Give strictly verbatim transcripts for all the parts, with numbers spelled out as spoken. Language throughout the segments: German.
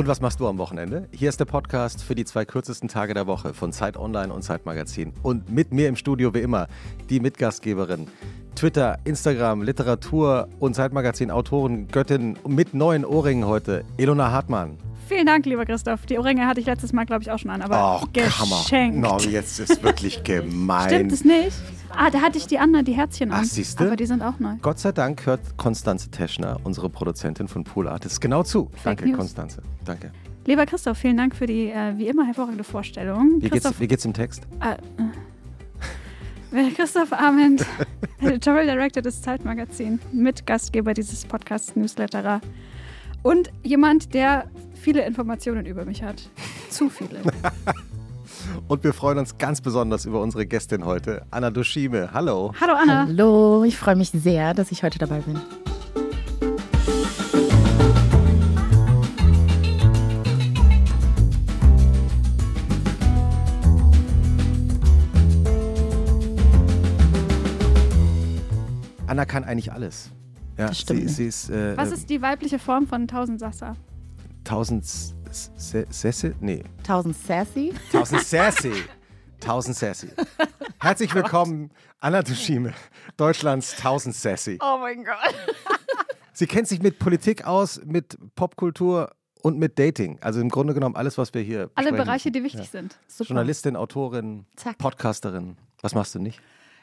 Und was machst du am Wochenende? Hier ist der Podcast für die zwei kürzesten Tage der Woche von Zeit Online und Zeit Magazin. Und mit mir im Studio wie immer die Mitgastgeberin, Twitter, Instagram, Literatur und Zeit Magazin Autorin, Göttin mit neuen Ohrringen heute, Ilona Hartmann. Vielen Dank, lieber Christoph. Die Ohrringe hatte ich letztes Mal, glaube ich, auch schon an, aber oh, geschenkt. No, jetzt ist wirklich gemein. Stimmt es nicht? Ah, da hatte ich die anderen, die Herzchen an. Ach, siehst du? Aber die sind auch neu. Gott sei Dank hört Konstanze Teschner, unsere Produzentin von Pool Artists, genau zu. Fake Danke, News. Konstanze. Danke. Lieber Christoph, vielen Dank für die, äh, wie immer, hervorragende Vorstellung. Wie geht's, wie geht's im Text? Äh, äh, Christoph Arment, Editorial Director des Zeitmagazins, Mitgastgeber dieses Podcast-Newsletterer und jemand, der viele Informationen über mich hat. Zu viele. Und wir freuen uns ganz besonders über unsere Gästin heute, Anna Dushime. Hallo. Hallo Anna. Hallo, ich freue mich sehr, dass ich heute dabei bin. Anna kann eigentlich alles. Ja, Das stimmt sie, nicht. sie ist, äh, Was ist die weibliche Form von Tausend Sassa? Tausend Sesse? Nee. Tausend Sassy. Tausend Sassy. Tausend Sassy. Herzlich willkommen, Anna Dushime, Deutschlands Tausend Sassy. Oh mein Gott. Sie kennt sich mit Politik aus, mit Popkultur und mit Dating. Also im Grunde genommen alles, was wir hier Alle besprechen Bereiche, müssen. die wichtig Ja. sind. Super. Journalistin, Autorin, Zack. Podcasterin. Was machst du nicht?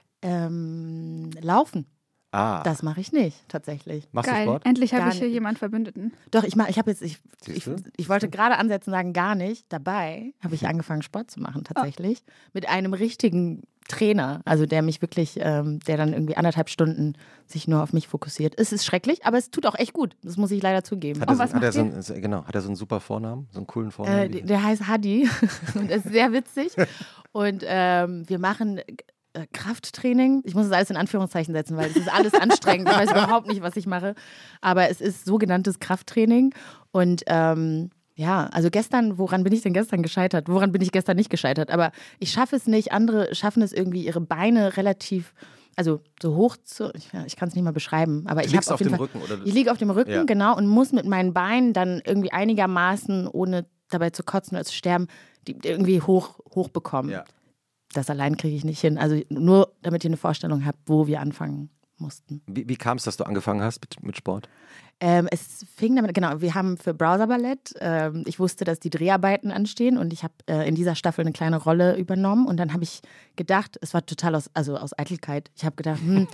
Ähm, laufen. Ah, Das mache ich nicht, tatsächlich. machst Geil, du Sport? endlich habe Gar ich hier nicht. jemanden Verbündeten. Doch, ich mache, ich habe jetzt, ich, Siehst ich, du? ich wollte gerade ansetzen, sagen gar nicht. Dabei habe ich angefangen, Sport zu machen, tatsächlich. Mit einem richtigen Trainer, also der mich wirklich, ähm, der dann irgendwie anderthalb Stunden sich nur auf mich fokussiert. Es ist schrecklich, aber es tut auch echt gut. Das muss ich leider zugeben. Hat Und er, so, was hat, er macht so ein, genau, hat er so einen super Vornamen? So einen coolen Vornamen? Äh, der heißt Hadi und ist sehr witzig. Und ähm, wir machen äh, Krafttraining. Ich muss das alles in Anführungszeichen setzen, weil es ist alles anstrengend. Ich weiß überhaupt nicht, was ich mache. Aber es ist sogenanntes Krafttraining. Und ähm, ja, also gestern, woran bin ich denn gestern gescheitert? Woran bin ich gestern nicht gescheitert? Aber ich schaffe es nicht. Andere schaffen es irgendwie, ihre Beine relativ, also so hoch zu, ich, ich kann es nicht mal beschreiben. Aber Du ich liegst habe auf auf jeden dem Fall, Rücken, oder? ich liege auf dem Rücken, Ja. genau, und muss mit meinen Beinen dann irgendwie einigermaßen, ohne dabei zu kotzen oder zu sterben, die irgendwie hoch, hoch bekommen. Ja. Das allein kriege ich nicht hin. Also nur, damit ihr eine Vorstellung habt, wo wir anfangen mussten. Wie, wie kam es, dass du angefangen hast mit, mit Sport? Ähm, es fing damit, genau, wir haben für Browser Ballett, ähm, ich wusste, dass die Dreharbeiten anstehen und ich habe äh, in dieser Staffel eine kleine Rolle übernommen und dann habe ich gedacht, es war total aus, also aus Eitelkeit, ich habe gedacht, hm,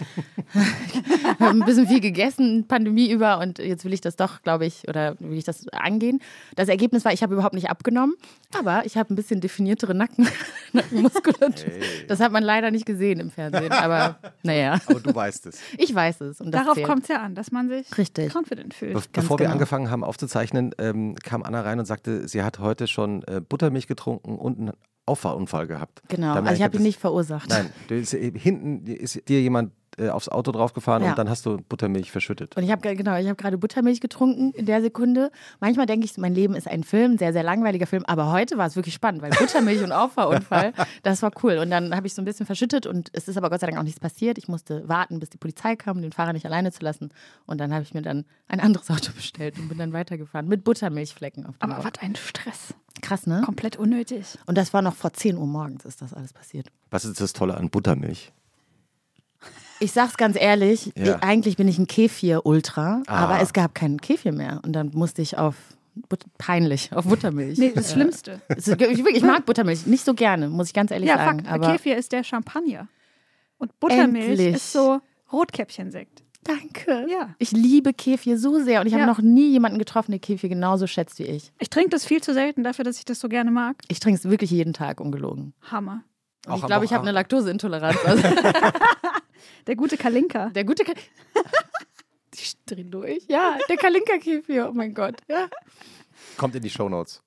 ich habe ein bisschen viel gegessen, Pandemie über und jetzt will ich das doch, glaube ich, oder will ich das angehen. Das Ergebnis war, ich habe überhaupt nicht abgenommen, aber ich habe ein bisschen definiertere Nacken, Nackenmuskulatur. Hey. Das hat man leider nicht gesehen im Fernsehen, aber naja, Aber du weißt es. ich weiß es. Und das Darauf zählt. kommt es ja an, dass man sich Richtig. confident fühlt. Be bevor wir genau. angefangen haben aufzuzeichnen, ähm, kam Anna rein und sagte, sie hat heute schon äh, Buttermilch getrunken und einen Auffahrunfall gehabt. Genau, Da also ich merke habe ihn das- nicht verursacht. Nein, du, ist, äh, hinten ist dir jemand äh, aufs Auto draufgefahren Ja. und dann hast du Buttermilch verschüttet. Und ich habe genau, ich habe gerade Buttermilch getrunken in der Sekunde. Manchmal denke ich, mein Leben ist ein Film, sehr, sehr langweiliger Film. Aber heute war es wirklich spannend, weil Buttermilch und Auffahrunfall, das war cool. Und dann habe ich so ein bisschen verschüttet und es ist aber Gott sei Dank auch nichts passiert. Ich musste warten, bis die Polizei kam, um den Fahrer nicht alleine zu lassen. Und dann habe ich mir dann ein anderes Auto bestellt und bin dann weitergefahren mit Buttermilchflecken auf dem Aber Auto. was ein Stress. Krass, ne? Komplett unnötig. Und das war noch vor zehn Uhr morgens, ist das alles passiert. Was ist das Tolle an Buttermilch? Ich sag's ganz ehrlich, Ja. eigentlich bin ich ein Kefir-Ultra, Ah. aber es gab keinen Kefir mehr. Und dann musste ich auf, But peinlich, auf Buttermilch. Nee, das Schlimmste. Es ist wirklich, ich mag Buttermilch nicht so gerne, muss ich ganz ehrlich Ja, sagen. Fakt. Aber Kefir ist der Champagner. Und Buttermilch Endlich. ist so Rotkäppchensekt. danke. Ja. Ich liebe Kefir so sehr und ich habe Ja. noch nie jemanden getroffen, der Kefir genauso schätzt wie ich. Ich trinke das viel zu selten dafür, dass ich das so gerne mag. Ich trinke es wirklich jeden Tag, ungelogen. Hammer. Und Auch ich am glaube, ich habe Wochen- eine Laktoseintoleranz. Also Der gute Kalinka. der gute Ka Die drehen durch. Ja, der Kalinka-Kefir, oh mein Gott. Ja. Kommt in die Shownotes.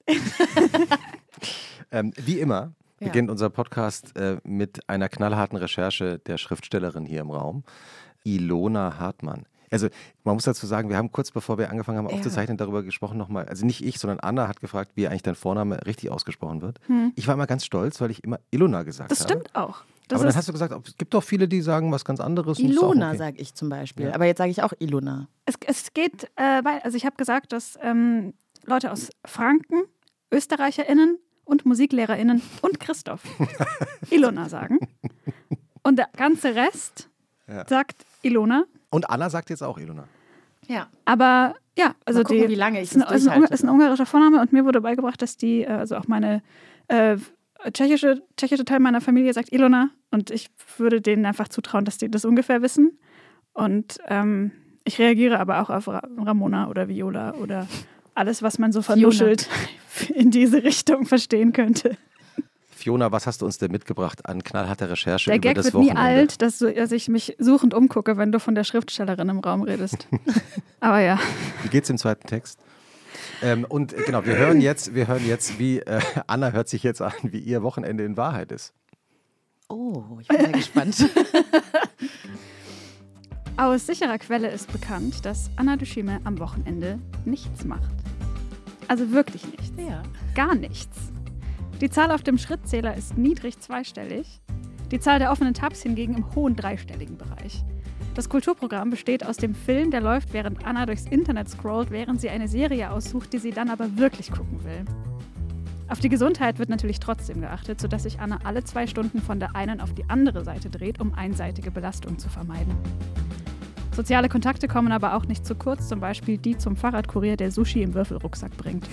ähm, wie immer Ja. beginnt unser Podcast äh, mit einer knallharten Recherche der Schriftstellerin hier im Raum, Ilona Hartmann. Also man muss dazu sagen, wir haben kurz bevor wir angefangen haben Ja. aufzuzeichnen, darüber gesprochen nochmal, also nicht ich, sondern Anna hat gefragt, wie eigentlich dein Vorname richtig ausgesprochen wird. Hm. Ich war immer ganz stolz, weil ich immer Ilona gesagt Das habe. stimmt auch. Das Aber dann ist, hast du gesagt, es gibt doch viele, die sagen was ganz anderes. und ist auch Ilona okay. sage ich zum Beispiel, Ja. aber jetzt sage ich auch Ilona. es, es geht, äh, weil, also ich habe gesagt, dass ähm, Leute aus Franken, ÖsterreicherInnen und MusiklehrerInnen und Christoph Ilona sagen. Und der ganze Rest ja. sagt Ilona. Und Anna sagt jetzt auch Ilona. Ja. Aber ja, also Mal gucken, die wie lange ich ist, das ein, ist, ein, durchhalte. ist ein ungarischer Vorname und mir wurde beigebracht, dass die, also auch meine äh, tschechische, tschechische Teil meiner Familie sagt Ilona und ich würde denen einfach zutrauen, dass die das ungefähr wissen. Und ähm, ich reagiere aber auch auf Ra- Ramona oder Viola oder alles, was man so vernuschelt in diese Richtung verstehen könnte. Fiona, was hast du uns denn mitgebracht an knallharter Recherche Der über Gag das wird Wochenende? nie alt, dass, so, dass ich mich suchend umgucke, wenn du von der Schriftstellerin im Raum redest. Aber ja. Wie geht's im zweiten Text? Ähm, und äh, genau, wir hören jetzt, wir hören jetzt, wie äh, Anna hört sich jetzt an, wie ihr Wochenende in Wahrheit ist. Oh, ich bin sehr gespannt. Aus sicherer Quelle ist bekannt, dass Anna Dushime am Wochenende nichts macht. Also wirklich nichts. Ja. Gar nichts. Die Zahl auf dem Schrittzähler ist niedrig zweistellig, die Zahl der offenen Tabs hingegen im hohen dreistelligen Bereich. Das Kulturprogramm besteht aus dem Film, der läuft, während Anna durchs Internet scrollt, während sie eine Serie aussucht, die sie dann aber wirklich gucken will. Auf die Gesundheit wird natürlich trotzdem geachtet, sodass sich Anna alle zwei Stunden von der einen auf die andere Seite dreht, um einseitige Belastung zu vermeiden. Soziale Kontakte kommen aber auch nicht zu kurz, zum Beispiel die zum Fahrradkurier, der Sushi im Würfelrucksack bringt.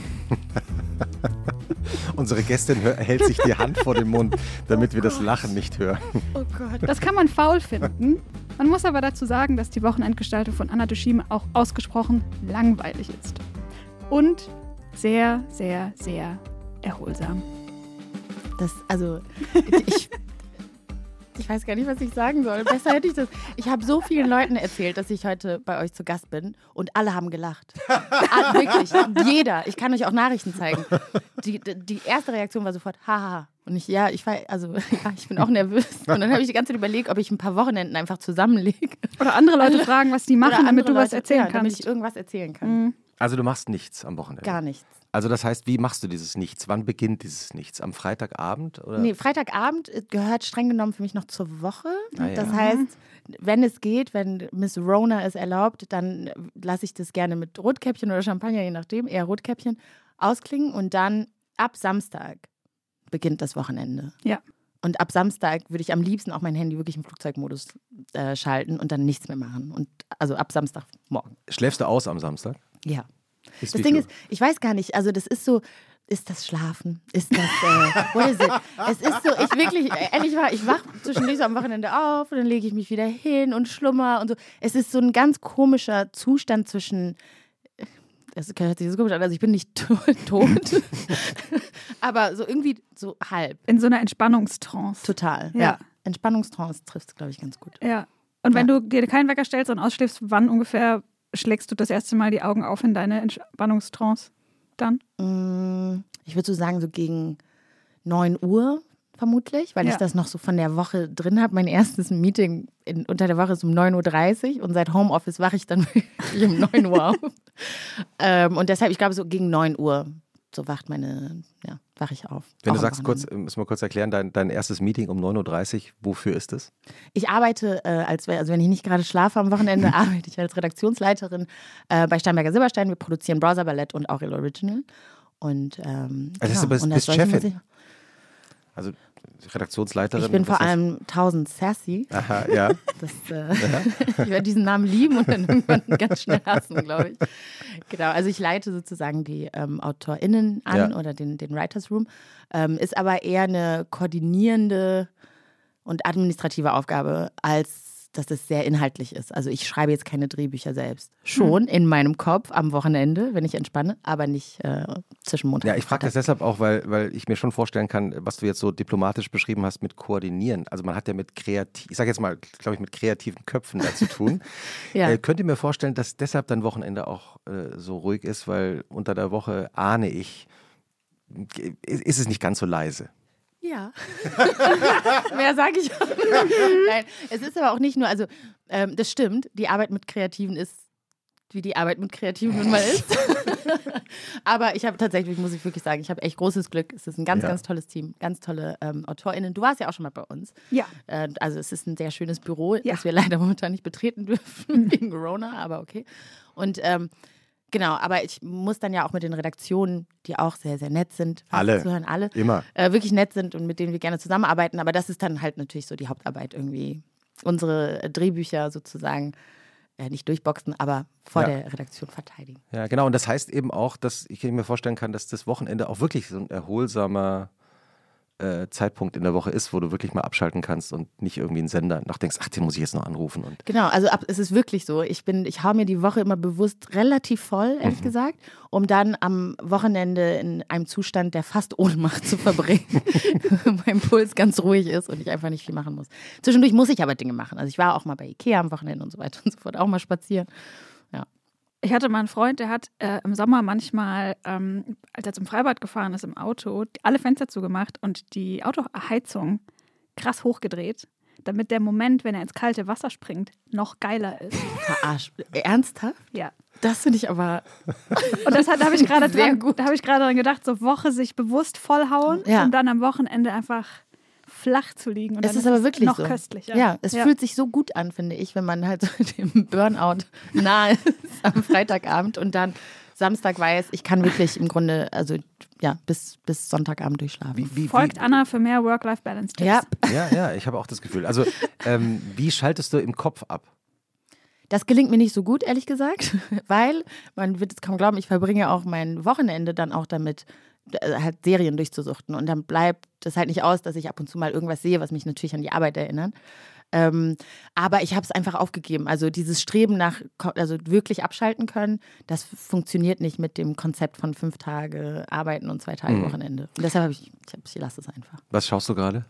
Unsere Gästin hör, hält sich die Hand vor den Mund, damit oh wir Gott. das Lachen nicht hören. Oh Gott. Das kann man faul finden. Man muss aber dazu sagen, dass die Wochenendgestaltung von Anna Dushime auch ausgesprochen langweilig ist. Und sehr, sehr, sehr erholsam. Das, also, ich, ich weiß gar nicht, was ich sagen soll. Besser hätte ich das. Ich habe so vielen Leuten erzählt, dass ich heute bei euch zu Gast bin und alle haben gelacht. Ah, wirklich, jeder. Ich kann euch auch Nachrichten zeigen. Die, die erste Reaktion war sofort, haha. Und ich, ja, ich war, also, ja, ich bin auch nervös. Und dann habe ich die ganze Zeit überlegt, ob ich ein paar Wochenenden einfach zusammenlege. Oder andere Leute fragen, was die machen, damit du was Leute, erzählen ja, kannst. Damit ich irgendwas erzählen kann. Mhm. Also du machst nichts am Wochenende? Gar nichts. Also das heißt, wie machst du dieses Nichts? Wann beginnt dieses Nichts? Am Freitagabend? Oder? Nee, Freitagabend gehört streng genommen für mich noch zur Woche. Ah, ja. Das heißt, wenn es geht, wenn Miss Rona es erlaubt, dann lasse ich das gerne mit Rotkäppchen oder Champagner, je nachdem, eher Rotkäppchen, ausklingen. Und dann ab Samstag beginnt das Wochenende. Ja. Und ab Samstag würde ich am liebsten auch mein Handy wirklich im Flugzeugmodus äh, schalten und dann nichts mehr machen. Und also ab Samstagmorgen. Schläfst du aus am Samstag? Ja. Ist das wie Ding viel? ist, ich weiß gar nicht, also das ist so, ist das Schlafen? Ist das, äh, what is it? Es ist so, ich wirklich, ehrlich war, ich wach zwischendurch so am Wochenende auf und dann lege ich mich wieder hin und schlummer und so. Es ist so ein ganz komischer Zustand zwischen, das hört sich so komisch an, also ich bin nicht tot, aber so irgendwie so halb. In so einer Entspannungstrance. Total, Ja. ja. Entspannungstrance trifft es, glaube ich, ganz gut. Ja. Und wenn Ja. du dir keinen Wecker stellst und ausschläfst, wann ungefähr schlägst du das erste Mal die Augen auf in deine Entspannungstrance dann? Ich würde so sagen, so gegen neun Uhr vermutlich, weil Ja. ich das noch so von der Woche drin habe. Mein erstes Meeting in, unter der Woche ist um neun Uhr dreißig und seit Homeoffice wache ich dann wirklich um neun Uhr auf. ähm, und deshalb, ich glaube, so gegen neun Uhr, so wacht meine, ja, wache ich auf. Wenn Auch du am sagst, kurz, Wochenende. müssen wir kurz erklären, dein, dein erstes Meeting um neun Uhr dreißig, wofür ist es? Ich arbeite, äh, als, also wenn ich nicht gerade schlafe am Wochenende, arbeite ich als Redaktionsleiterin äh, bei Steinberger Silberstein. Wir produzieren Browser Ballett und Aurel Original. Und, ähm, Also genau. du bist, und bist solche Chefin, Musik- also Redaktionsleiterin. Ich bin was vor heißt- allem tausend sassy. Aha, ja. Das, äh, ich werde diesen Namen lieben und dann irgendwann ganz schnell hassen, glaube ich. Genau, also ich leite sozusagen die ähm, AutorInnen an Ja. oder den, den Writers Room. Ähm, ist aber eher eine koordinierende und administrative Aufgabe, als dass es sehr inhaltlich ist. Also ich schreibe jetzt keine Drehbücher selbst. Schon in meinem Kopf am Wochenende, wenn ich entspanne, aber nicht äh, zwischen Montag Ja, und ich frage das Freitag. deshalb auch, weil, weil ich mir schon vorstellen kann, was du jetzt so diplomatisch beschrieben hast mit Koordinieren. Also man hat ja mit kreativ, ich sage jetzt mal, glaube ich, mit kreativen Köpfen da zu tun. Ja. äh, könnt ihr mir vorstellen, dass deshalb dein Wochenende auch äh, so ruhig ist, weil unter der Woche ahne ich, ist, ist es nicht ganz so leise. Ja. Mehr sage ich auch nicht. Nein, es ist aber auch nicht nur, also ähm, das stimmt, die Arbeit mit Kreativen ist, wie die Arbeit mit Kreativen nun mal ist. Aber ich habe tatsächlich, muss ich wirklich sagen, ich habe echt großes Glück. Es ist ein ganz, Ja. ganz tolles Team, ganz tolle ähm, AutorInnen. Du warst ja auch schon mal bei uns. Ja. Äh, also es ist ein sehr schönes Büro, Ja. das wir leider momentan nicht betreten dürfen wegen Corona, aber okay. Und ähm, Genau, aber ich muss dann ja auch mit den Redaktionen, die auch sehr, sehr nett sind, alle, zuhören, alle, immer, äh, wirklich nett sind und mit denen wir gerne zusammenarbeiten. Aber das ist dann halt natürlich so die Hauptarbeit irgendwie. Unsere Drehbücher sozusagen äh, nicht durchboxen, aber vor ja. der Redaktion verteidigen. Ja, genau. Und das heißt eben auch, dass ich mir vorstellen kann, dass das Wochenende auch wirklich so ein erholsamer äh, Zeitpunkt in der Woche ist, wo du wirklich mal abschalten kannst und nicht irgendwie einen Sender nachdenkst, ach, den muss ich jetzt noch anrufen. Und Genau, also ab, es ist wirklich so. Ich bin, ich hau mir die Woche immer bewusst relativ voll, ehrlich mhm. gesagt, um dann am Wochenende in einem Zustand der fast Ohnmacht zu verbringen. mein Puls ganz ruhig ist und ich einfach nicht viel machen muss. Zwischendurch muss ich aber Dinge machen. Also ich war auch mal bei Ikea am Wochenende und so weiter und so fort, auch mal spazieren. Ja. Ich hatte mal einen Freund, der hat äh, im Sommer manchmal, ähm, als er zum Freibad gefahren ist im Auto, alle Fenster zugemacht und die Autoheizung krass hochgedreht, damit der Moment, wenn er ins kalte Wasser springt, noch geiler ist. Verarscht. Ernsthaft? Ja. Das finde ich aber und das hat, da habe ich gerade sehr dran, gut. Da habe ich gerade dran gedacht, so Woche sich bewusst vollhauen ja. und dann am Wochenende einfach flach zu liegen. Und es dann ist aber wirklich noch so. köstlicher. Ja, es ja. fühlt sich so gut an, finde ich, wenn man halt so dem Burnout nahe ist am Freitagabend und dann Samstag weiß, ich kann wirklich im Grunde, also ja, bis, bis Sonntagabend durchschlafen. Wie, wie, Folgt wie? Anna für mehr Work-Life-Balance-Tipps. Ja. ja, ja, ich habe auch das Gefühl. Also, ähm, wie schaltest du im Kopf ab? Das gelingt mir nicht so gut, ehrlich gesagt, weil, man wird es kaum glauben, ich verbringe auch mein Wochenende dann auch damit, halt Serien durchzusuchten. Und dann bleibt das halt nicht aus, dass ich ab und zu mal irgendwas sehe, was mich natürlich an die Arbeit erinnert. Ähm, aber ich habe es einfach aufgegeben. Also dieses Streben nach, also wirklich abschalten können, das funktioniert nicht mit dem Konzept von fünf Tage Arbeiten und zwei Tage mhm. Wochenende. Und deshalb habe ich, ich, hab, ich lasse es einfach. Was schaust du gerade?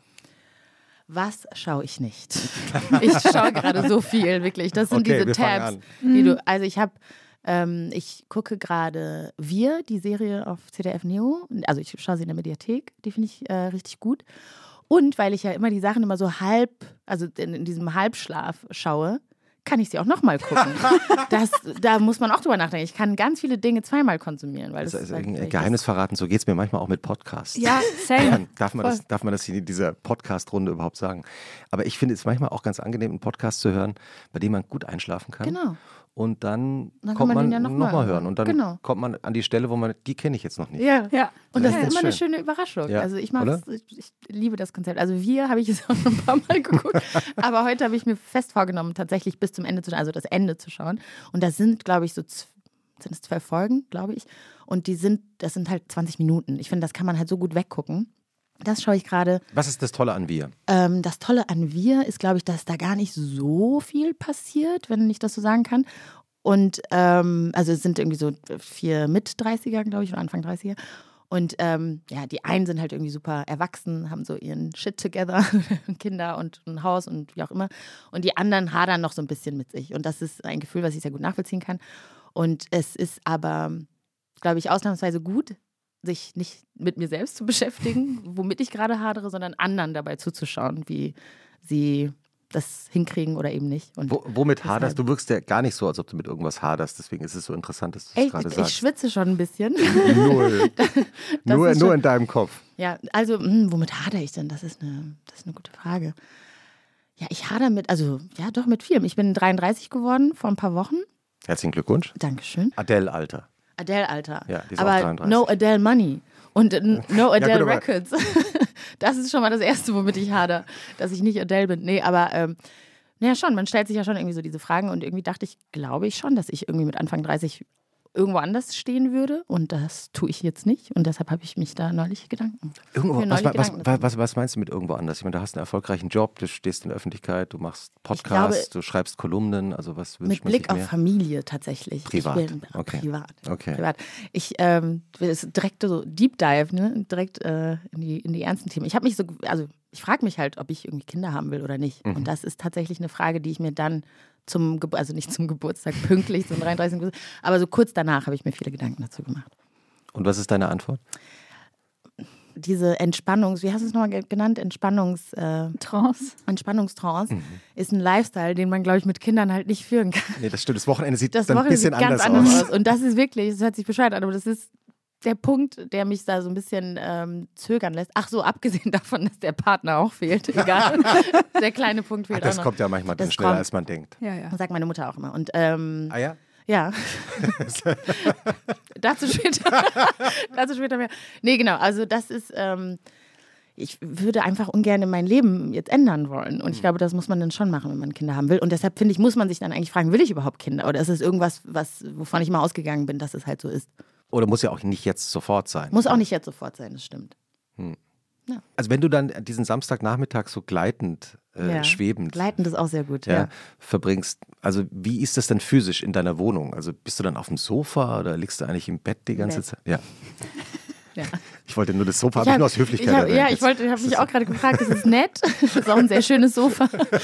Was schaue ich nicht? Ich schaue gerade so viel, wirklich. Das sind okay, diese Tabs, die du, also ich habe Ähm, ich gucke gerade Wir, die Serie auf C D F Neo. Also ich schaue sie in der Mediathek, die finde ich äh, richtig gut. Und weil ich ja immer die Sachen immer so halb, also in, in diesem Halbschlaf schaue, kann ich sie auch nochmal gucken. das, da muss man auch drüber nachdenken. Ich kann ganz viele Dinge zweimal konsumieren. Weil das, das ist halt ein Geheimnis verraten, so geht es mir manchmal auch mit Podcasts. Ja, same. darf, man das, darf man das hier in dieser Podcast-Runde überhaupt sagen? Aber ich finde es manchmal auch ganz angenehm, einen Podcast zu hören, bei dem man gut einschlafen kann. Genau. Und dann, dann kommt man, man ja nochmal noch hören. Und dann genau. kommt man an die Stelle, wo man, die kenne ich jetzt noch nicht. Ja, ja. Und das, das ist ist immer eine schön. schöne Überraschung. Ja. Also ich, ich, ich liebe das Konzept. Also Wir habe ich jetzt auch schon ein paar Mal geguckt. Aber heute habe ich mir fest vorgenommen, tatsächlich bis zum Ende zu schauen, also das Ende zu schauen. Und das sind, glaube ich, so sind es zwölf Folgen, glaube ich. Und die sind, das sind halt zwanzig Minuten. Ich finde, das kann man halt so gut weggucken. Das schaue ich gerade. Was ist das Tolle an Wir? Ähm, das Tolle an Wir ist, glaube ich, dass da gar nicht so viel passiert, wenn ich das so sagen kann. Und ähm, also es sind irgendwie so vier Mit-dreißiger, glaube ich, oder Anfang dreißiger. Und ähm, ja, die einen sind halt irgendwie super erwachsen, haben so ihren Shit together, Kinder und ein Haus und wie auch immer. Und die anderen hadern noch so ein bisschen mit sich. Und das ist ein Gefühl, was ich sehr gut nachvollziehen kann. Und es ist aber, glaube ich, ausnahmsweise gut, sich nicht mit mir selbst zu beschäftigen, womit ich gerade hadere, sondern anderen dabei zuzuschauen, wie sie das hinkriegen oder eben nicht. Und Wo, womit haderst du? Du wirkst ja gar nicht so, als ob du mit irgendwas haderst. Deswegen ist es so interessant, dass du es gerade sagst. Ich schwitze schon ein bisschen. Null. nur, nur in deinem Kopf. Ja, also hm, womit hadere ich denn? Das ist, eine, das ist eine gute Frage. Ja, ich hadere mit, also ja doch mit vielem. Ich bin dreiunddreißig geworden vor ein paar Wochen. Herzlichen Glückwunsch. Dankeschön. Adele-Alter. Adele-Alter. Ja, die ist aber auch dreiunddreißig. No Adele Money. Und No Adele ja, gut, Records. Das ist schon mal das Erste, womit ich hadere, dass ich nicht Adele bin. Nee, aber ähm, naja schon, man stellt sich ja schon irgendwie so diese Fragen und irgendwie dachte ich, glaube ich schon, dass ich irgendwie mit Anfang dreißig irgendwo anders stehen würde und das tue ich jetzt nicht und deshalb habe ich mich da neulich Gedanken. Irgendwo, neulich was, Gedanken was, was, was meinst du mit irgendwo anders? Ich meine, du hast einen erfolgreichen Job, du stehst in der Öffentlichkeit, du machst Podcasts, du schreibst Kolumnen, also was wünscht mit man Blick sich auf mehr? Familie tatsächlich. Privat. Ich bin, okay. Privat. Okay. Privat. Ich ähm, das ist direkt so Deep Dive, ne? Direkt äh, in die in die ernsten Themen. Ich habe mich so, also ich frage mich halt, ob ich irgendwie Kinder haben will oder nicht. Mhm. Und das ist tatsächlich eine Frage, die ich mir dann zum, Ge- also nicht zum Geburtstag pünktlich, zum dreiunddreißigsten aber so kurz danach habe ich mir viele Gedanken dazu gemacht. Und was ist deine Antwort? Diese Entspannungs, wie hast du es nochmal genannt? Entspannungs, äh, Trance. Entspannungstrance Mhm. ist ein Lifestyle, den man, glaube ich, mit Kindern halt nicht führen kann. Nee, das stimmt. Das Wochenende sieht Das dann ein Wochenende bisschen sieht ganz anders, anders aus. aus. Und das ist wirklich, das hört sich bescheuert an, aber das ist der Punkt, der mich da so ein bisschen ähm, zögern lässt. Ach so, abgesehen davon, dass der Partner auch fehlt. Egal. Der kleine Punkt fehlt Ach, das auch noch. kommt ja manchmal dann Das schneller, kommt. als man denkt. Ja, ja. Das sagt meine Mutter auch immer. Und ähm, Ah ja? Ja. dazu, später, dazu später mehr. Nee, genau. Also das ist, ähm, ich würde einfach ungern mein Leben jetzt ändern wollen. Und ich glaube, das muss man dann schon machen, wenn man Kinder haben will. Und deshalb, finde ich, muss man sich dann eigentlich fragen, will ich überhaupt Kinder? Oder ist es irgendwas, was, wovon ich mal ausgegangen bin, dass es halt so ist? Oder muss ja auch nicht jetzt sofort sein. Muss auch nicht jetzt sofort sein, das stimmt. Hm. Ja. Also wenn du dann diesen Samstagnachmittag so gleitend, äh, Ja. schwebend Gleitend ist auch sehr gut, ja, ja. verbringst, also wie ist das denn physisch in deiner Wohnung? Also bist du dann auf dem Sofa oder liegst du eigentlich im Bett die ganze Bett. Zeit? Ja. ja. Ich wollte nur das Sofa, Ich habe ich hab, nur aus Höflichkeit ich hab, erwähnt. Ja, ich Jetzt- wollte, ich habe mich auch gerade gefragt, das ist nett, das ist auch ein sehr schönes Sofa,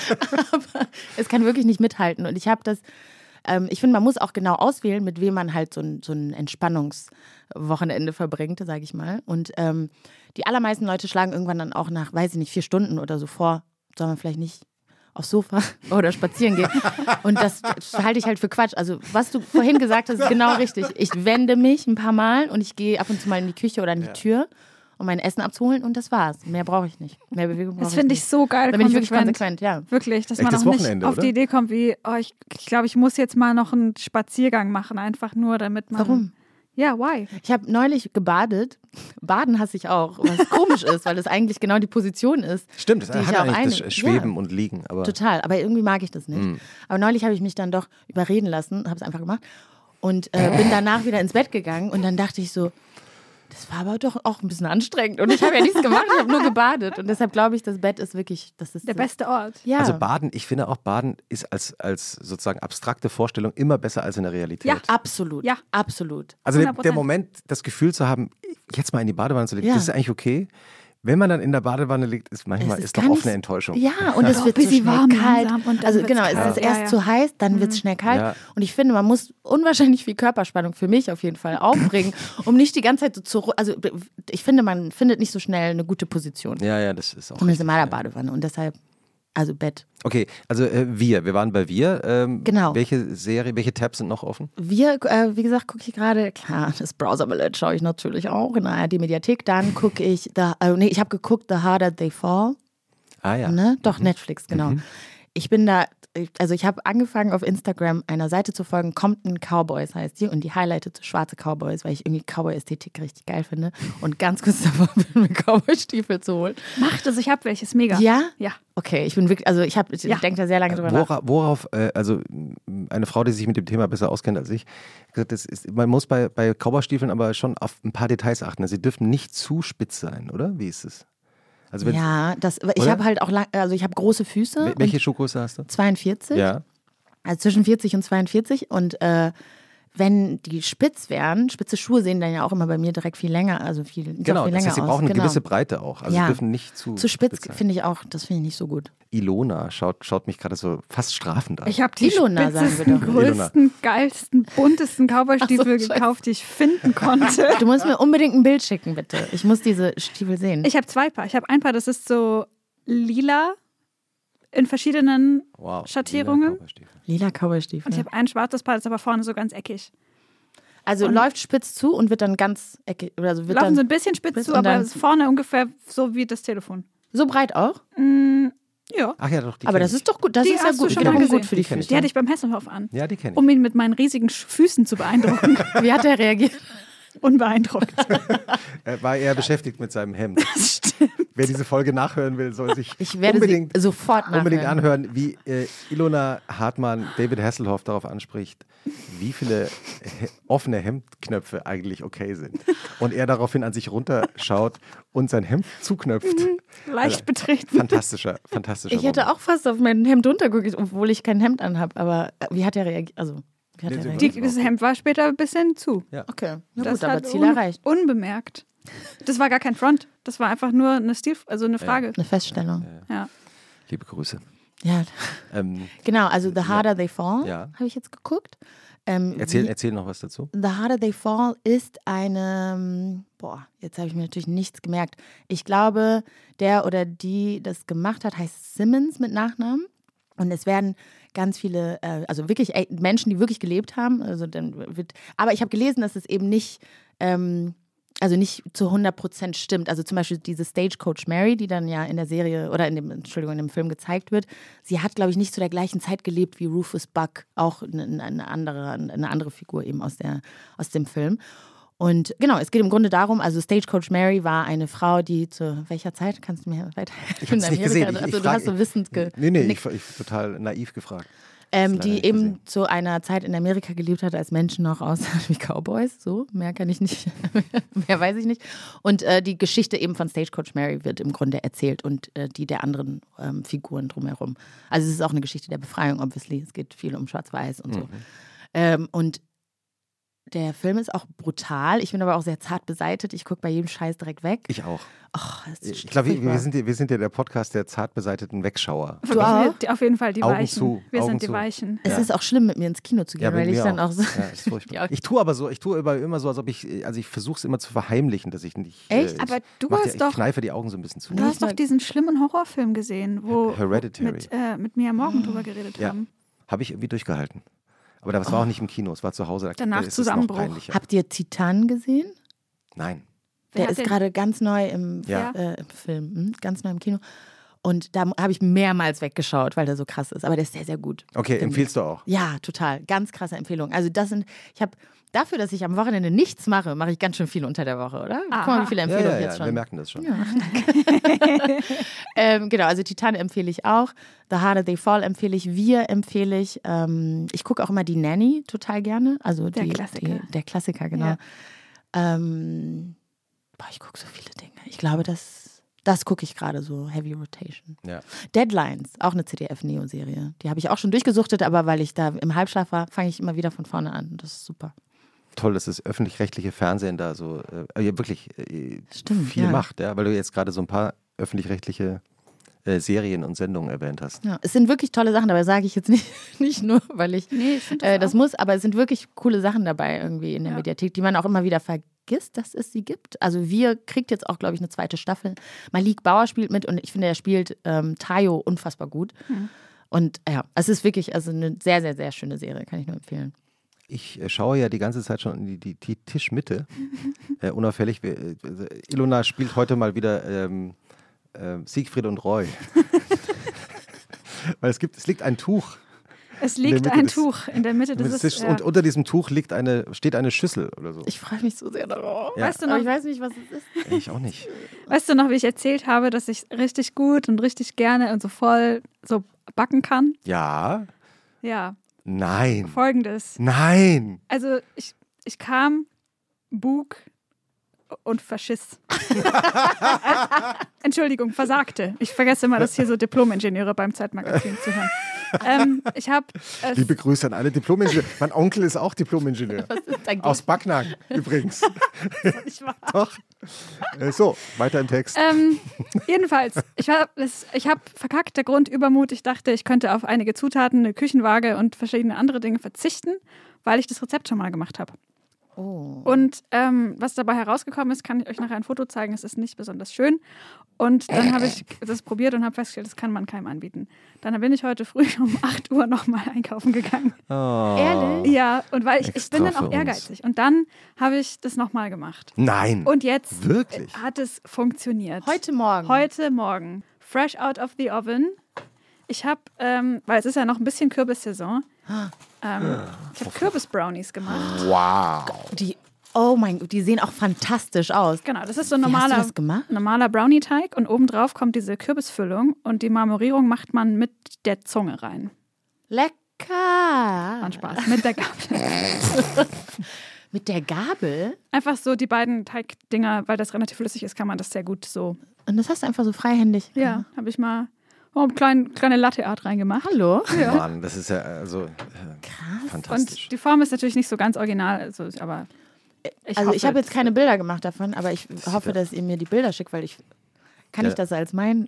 aber es kann wirklich nicht mithalten. Und ich habe das, ähm, ich finde, man muss auch genau auswählen, mit wem man halt so ein, so ein Entspannungswochenende verbringt, sage ich mal. Und ähm, die allermeisten Leute schlagen irgendwann dann auch nach, weiß ich nicht, vier Stunden oder so vor, soll man vielleicht nicht aufs Sofa oder spazieren gehen. Und das, das halte ich halt für Quatsch. Also was du vorhin gesagt hast, ist genau richtig. Ich wende mich ein paar Mal und ich gehe ab und zu mal in die Küche oder an die Ja. Tür, um mein Essen abzuholen und das war's. Mehr brauche ich nicht. Mehr Bewegung brauche Das ich finde ich nicht. so geil. Da bin ich wirklich konsequent. konsequent, ja. Wirklich, dass Echtes man auch nicht Wochenende, auf oder? die Idee kommt, wie, oh, ich, ich glaube, ich muss jetzt mal noch einen Spaziergang machen, einfach nur, damit man. Warum? Ja, why? Ich habe neulich gebadet. Baden hasse ich auch, was komisch ist, weil das eigentlich genau die Position ist. Stimmt, das die ich hat auch eigentlich eine- das Schweben ja. und Liegen. Aber Total, aber irgendwie mag ich das nicht. Mhm. Aber neulich habe ich mich dann doch überreden lassen, habe es einfach gemacht und äh, bin danach wieder ins Bett gegangen und dann dachte ich so, das war aber doch auch ein bisschen anstrengend und ich habe ja nichts gemacht, ich habe nur gebadet und deshalb glaube ich, das Bett ist wirklich, das ist Der so, beste Ort. Ja, Also Baden, ich finde auch Baden ist als, als sozusagen abstrakte Vorstellung immer besser als in der Realität. Ja. absolut, Ja. absolut. Also der, hundert Prozent. der Moment, das Gefühl zu haben, jetzt mal in die Badewanne zu legen, Ja. das ist eigentlich okay. Wenn man dann in der Badewanne liegt, ist manchmal Es ist doch gar oft nicht- eine Enttäuschung. Ja, und es Auch wird bis so sie schnell warm kalt. langsam und dann Also wird's genau, es kalt. ist erst Ja, ja. zu heiß, dann wird es schnell kalt. Ja. Und ich finde, man muss unwahrscheinlich viel Körperspannung für mich auf jeden Fall aufbringen, um nicht die ganze Zeit so zu... Also ich finde, man findet nicht so schnell eine gute Position. Ja, ja, das ist auch. Zumindest in richtig, meiner ja. Badewanne. Und deshalb, also Bett. Okay, also äh, wir, wir waren bei wir. Ähm, Genau. Welche Serie, welche Tabs sind noch offen? Wir, äh, wie gesagt, gucke ich gerade, klar, das Browser-Ballett schaue ich natürlich auch in der A R D-Mediathek. Dann gucke ich, the, äh, nee, ich habe geguckt, The Harder They Fall. Ah ja. Ne? Doch, Netflix, genau. Mhm. Ich bin da, also ich habe angefangen auf Instagram einer Seite zu folgen, Compton Cowboys heißt die und die highlightet so schwarze Cowboys, weil ich irgendwie Cowboy-Ästhetik richtig geil finde und ganz kurz davor bin, mir Cowboy-Stiefel zu holen. Macht es, ich habe welches, mega. Ja? Ja. Okay, ich bin wirklich, also ich, hab- ich Ja. denke da sehr lange drüber nach. Wora, worauf, äh, also m, eine Frau, die sich mit dem Thema besser auskennt als ich, gesagt, das ist, man muss bei, bei Cowboystiefeln aber schon auf ein paar Details achten. Sie dürfen nicht zu spitz sein, oder? Wie ist es? Also wenn, Ja, das, ich Oder? habe halt auch, lang, also ich habe große Füße. wel- welche und Schuhgröße hast du? zweiundvierzig. Ja. Also zwischen vierzig und zweiundvierzig und äh, wenn die spitz wären, spitze Schuhe sehen dann ja auch immer bei mir direkt viel länger, also viel, sieht auch Genau, viel das länger heißt, sie aus. brauchen eine genau. gewisse Breite auch. Also Ja. sie dürfen nicht zu, Zu spitz sein. finde ich auch, das finde ich nicht so gut. Ilona schaut, schaut mich gerade so fast strafend an. Ich habe die Ilona, sagen wir spitzesten, doch. größten, geilsten, buntesten Cowboy-Stiefel Ach so, scheiße. gekauft, die ich finden konnte. Du musst mir unbedingt ein Bild schicken, bitte. Ich muss diese Stiefel sehen. Ich habe zwei Paar. Ich habe ein Paar, das ist so lila in verschiedenen wow. Schattierungen. Lila Cowboystiefel. Lila Cowboy-Stiefel. Und ich habe ein schwarzes Paar, das ist aber vorne so ganz eckig. Also und- läuft spitz zu und wird dann ganz eckig. Also wird Laufen dann so ein bisschen spitz spitz zu, und aber dann- ist vorne ungefähr so wie das Telefon. so breit auch. Mm, ja. Ach ja, doch, die Aber kenn das ich. ist doch gut. Das Die ist ja hast du gut. schon Wiederum mal gesehen. gut für die Die kenn ich. Füße. Die hatte ich beim Hesselhoff an, Ja, die kenne ich. um ihn mit meinen riesigen Sch- Füßen zu beeindrucken. Wie hat er reagiert? Unbeeindruckt. Er war eher beschäftigt mit seinem Hemd. Das stimmt. Wer diese Folge nachhören will, soll sich Ich werde unbedingt, sie sofort nachhören. unbedingt anhören, wie äh, Ilona Hartmann David Hasselhoff darauf anspricht, wie viele he offene Hemdknöpfe eigentlich okay sind. Und er daraufhin an sich runterschaut und sein Hemd zuknöpft. Leicht betreten. Fantastischer, fantastischer Ich hätte Moment. auch fast auf mein Hemd runtergeguckt, obwohl ich kein Hemd anhabe. Aber äh, wie hat er reagiert? Also, wie hat Nee, er sie- reagiert? Die, das Hemd war später ein bisschen zu. Okay, na Das gut, aber hat Ziel un erreicht. unbemerkt. Das war gar kein Front. Das war einfach nur eine Stil, also eine Frage. Eine Feststellung. Ja. Liebe Grüße. Ja, Ähm, genau. Also The Harder They Fall Ja. habe ich jetzt geguckt. Ähm, erzähl, wie- erzähl noch was dazu. The Harder They Fall ist eine, boah, jetzt habe ich mir natürlich nichts gemerkt. Ich glaube, der oder die das gemacht hat, heißt Simmons mit Nachnamen. Und es werden ganz viele, äh, also wirklich äh, Menschen, die wirklich gelebt haben. Also dann wird, aber ich habe gelesen, dass es eben nicht, ähm, also nicht zu hundert Prozent stimmt. Also zum Beispiel diese Stagecoach Mary, die dann ja in der Serie oder in dem, Entschuldigung, in dem Film gezeigt wird, sie hat, glaube ich, nicht zu der gleichen Zeit gelebt wie Rufus Buck, auch eine, eine, andere, eine andere Figur eben aus, der, aus dem Film. Und genau, es geht im Grunde darum, also Stagecoach Mary war eine Frau, die zu welcher Zeit, kannst du mir weiter? Ich habe es nicht gesehen. Ich, also, ich du frag, hast so wissend ge- Nee, nee, ich, ich total naiv gefragt. Ähm, die eben gesehen. Zu einer Zeit in Amerika gelebt hat, als Menschen noch aussahen wie Cowboys. So, mehr kann ich nicht, mehr weiß ich nicht. Und äh, die Geschichte eben von Stagecoach Mary wird im Grunde erzählt und äh, die der anderen ähm, Figuren drumherum. Also es ist auch eine Geschichte der Befreiung, obviously. Es geht viel um Schwarz-Weiß und so. Mhm. Ähm, und der Film ist auch brutal. Ich bin aber auch sehr zart beseitet. Ich gucke bei jedem Scheiß direkt weg. Ich auch. Oh, ich glaube, wir, wir, sind, wir sind ja der Podcast der zart beseiteten Wegschauer. Du auch? Auf jeden Fall die Augen Weichen. Zu, wir Augen sind die zu. Weichen. Es ja. ist auch schlimm, mit mir ins Kino zu gehen, ja, weil ich dann auch, auch so... Ja, ist furchtbar. Ich tue aber so, ich tue immer, immer so, als ob ich, also ich versuche es immer zu verheimlichen, dass ich nicht... Echt? Äh, aber du hast hast ja, doch... Ich kneife die Augen so ein bisschen zu. Du hast doch diesen schlimmen Horrorfilm gesehen, wo Hereditary. mit, äh, mit Mia Morgan drüber geredet ja. haben. Habe ich irgendwie durchgehalten. Aber das war auch nicht im Kino, es war zu Hause. Da Danach ist Zusammenbruch. Es noch peinlicher. Habt ihr Titan gesehen? Nein. Der ist gerade ganz neu im, ja. äh, im Film, hm? ganz neu im Kino. Und da habe ich mehrmals weggeschaut, weil der so krass ist. Aber der ist sehr, sehr gut. Okay, empfiehlst du auch? Ja, total. Ganz krasse Empfehlung. Also das sind, ich habe dafür, dass ich am Wochenende nichts mache, mache ich ganz schön viel unter der Woche, oder? Aha. Guck mal, wie viele Empfehlungen ja, ja, jetzt schon. Wir merken das schon. Ja. ähm, genau, also Titan empfehle ich auch. The Harder They Fall empfehle ich. Wir empfehle ich. Ähm, ich gucke auch immer die Nanny total gerne. Also der die, Klassiker. Die, der Klassiker, genau. Ja. Ähm, boah, ich gucke so viele Dinge. Ich glaube, das, das gucke ich gerade so. Heavy Rotation. Ja. Deadlines, auch eine Z D F-Neo-Serie. Die habe ich auch schon durchgesuchtet, aber weil ich da im Halbschlaf war, fange ich immer wieder von vorne an. Das ist super. Toll, dass das öffentlich-rechtliche Fernsehen da so äh, ja, wirklich äh, Stimmt, viel ja. macht, ja, weil du jetzt gerade so ein paar öffentlich-rechtliche äh, Serien und Sendungen erwähnt hast. Ja, es sind wirklich tolle Sachen dabei, sage ich jetzt nicht, nicht nur, weil ich nee, ich das, äh, das auch. muss, aber es sind wirklich coole Sachen dabei irgendwie in der ja. Mediathek, die man auch immer wieder vergisst, dass es sie gibt. Also wir kriegt jetzt auch, glaube ich, eine zweite Staffel. Malik Bauer spielt mit und ich finde, er spielt ähm, Tayo unfassbar gut. Hm. Und ja, es ist wirklich also eine sehr, sehr, sehr schöne Serie, kann ich nur empfehlen. Ich äh, schaue ja die ganze Zeit schon in die, die, die Tischmitte, äh, unauffällig. Wir, äh, Ilona spielt heute mal wieder ähm, äh, Siegfried und Roy. Weil es gibt, es liegt ein Tuch. Es liegt ein des, Tuch in der Mitte des Tisches ja. und unter diesem Tuch liegt eine, steht eine Schüssel oder so. Ich freue mich so sehr darauf. Ja. Weißt du noch, aber ich weiß nicht, was es ist. Ich auch nicht. Weißt du noch, wie ich erzählt habe, dass ich richtig gut und richtig gerne und so voll so backen kann? Ja. Ja. Nein. Folgendes. Nein. Also ich, ich kam, Bug und Faschiss. Entschuldigung, versagte. Ich vergesse immer, dass hier so Diplom-Ingenieure beim Zeitmagazin zuhören. ähm, ich habe Liebe Grüße an alle Diplom-Ingenieure. Mein Onkel ist auch Diplom-Ingenieur. Aus Backnang übrigens. Ich war. Doch. Äh, so, weiter im Text. Ähm, jedenfalls, ich habe hab verkackt, der Grund Übermut. Ich dachte, ich könnte auf einige Zutaten, eine Küchenwaage und verschiedene andere Dinge verzichten, weil ich das Rezept schon mal gemacht habe. Oh. Und ähm, was dabei herausgekommen ist, kann ich euch nachher ein Foto zeigen. Es ist nicht besonders schön. Und dann habe ich das probiert und habe festgestellt, das kann man keinem anbieten. Dann bin ich heute früh um acht Uhr nochmal einkaufen gegangen. Oh. Ehrlich? Ja, und weil ich, ich Extra bin dann für auch ehrgeizig. Und dann habe ich das nochmal gemacht. Nein. Und jetzt Wirklich? hat es funktioniert. Heute Morgen? Heute Morgen. Fresh out of the oven. Ich habe, ähm, weil es ist ja noch ein bisschen Kürbissaison, ähm, ich habe Kürbis-Brownies gemacht. Wow. Die, oh mein Gott, die sehen auch fantastisch aus. Genau, das ist so ein Wie hast du normaler, das gemacht? normaler Brownie-Teig und obendrauf kommt diese Kürbisfüllung und die Marmorierung macht man mit der Zunge rein. Lecker. War Spaß, mit der Gabel. Mit der Gabel? Einfach so die beiden Teigdinger, weil das relativ flüssig ist, kann man das sehr gut so. Und das hast du einfach so freihändig. Ja, habe ich mal oh, eine kleine, kleine Latte-Art reingemacht. Hallo? Ja. Mann, das ist ja also äh, Krass. fantastisch. Und die Form ist natürlich nicht so ganz original, also, aber ich also hoffe, ich habe jetzt keine Bilder gemacht davon, aber ich hoffe, dass ihr mir die Bilder schickt, weil ich kann Ja. ich das als mein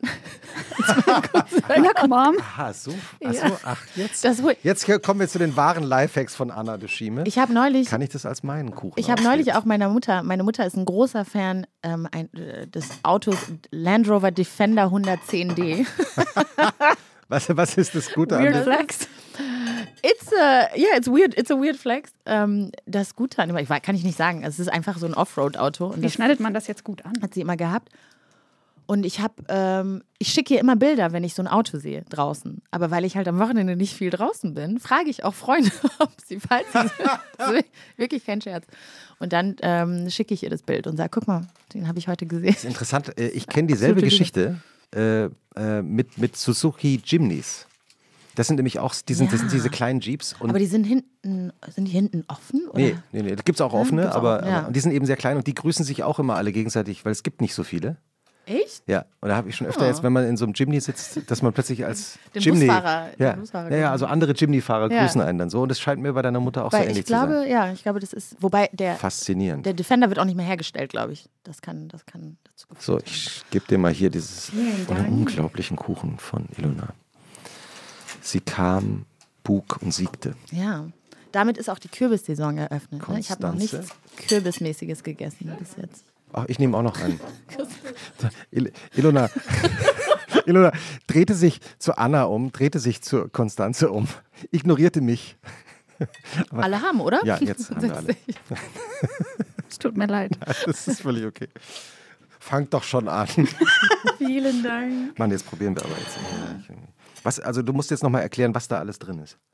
Look, Mom. Aha, so. Ach so, ach, jetzt. das hol- Jetzt hier kommen wir zu den wahren Lifehacks von Anna de Schieme. Ich habe neulich Kann ich das als meinen Kuchen Ich habe neulich auch meiner Mutter, meine Mutter ist ein großer Fan ähm, ein, äh, des Autos Land Rover Defender hundertzehn D. Was, was ist das Gute an Weird dem? Flex. It's a, yeah, it's weird, it's a weird flex. Ähm, das Gute an, ich, kann ich nicht sagen, es ist einfach so ein Offroad-Auto. Und Wie das schneidet man das jetzt gut an? hat sie immer gehabt. Und ich habe, ähm, ich schicke ihr immer Bilder, wenn ich so ein Auto sehe draußen. Aber weil ich halt am Wochenende nicht viel draußen bin, frage ich auch Freunde, ob sie, falls sie, das ist wirklich kein Scherz. Und dann ähm, schicke ich ihr das Bild und sage, guck mal, den habe ich heute gesehen. Das ist interessant. äh, Ich kenne dieselbe Geschichte äh, äh, mit, mit Suzuki Jimnys. Das sind nämlich auch, die sind, das sind diese kleinen Jeeps. Und Aber die sind hinten, sind die hinten offen? Oder? nee, nee, nee, da gibt es auch offene, gibt's auch, aber, ja. aber die sind eben sehr klein und die grüßen sich auch immer alle gegenseitig, weil es gibt nicht so viele. Echt? Ja, und da habe ich schon öfter jetzt, wenn man in so einem Jimny sitzt, dass man plötzlich als Den Jimny, Busfahrer, ja, den Busfahrer ja, ja, also andere Jimny-Fahrer Ja. grüßen einen dann so und das scheint mir bei deiner Mutter auch Weil so ähnlich ich glaube, zu sein. ja, ich glaube, das ist, wobei der, Faszinierend. der Defender wird auch nicht mehr hergestellt, glaube ich. Das kann, das kann dazu geführt So, haben. ich gebe dir mal hier dieses Vielen Dank. unglaublichen Kuchen von Ilona. Sie kam, bug und siegte. Ja, damit ist auch die Kürbissaison eröffnet. Ne? Ich habe noch Konstanze. nichts Kürbismäßiges gegessen bis jetzt. Ach, ich nehme auch noch einen. Il Ilona, Ilona drehte sich zu Anna um, drehte sich zu Konstanze um, ignorierte mich. Aber Alle haben, oder? ja, jetzt haben wir alle. Es tut mir leid. Das ist völlig okay. Fangt doch schon an. Vielen Dank. Mann, jetzt probieren wir aber jetzt. nicht. Was, also du musst jetzt nochmal erklären, was da alles drin ist.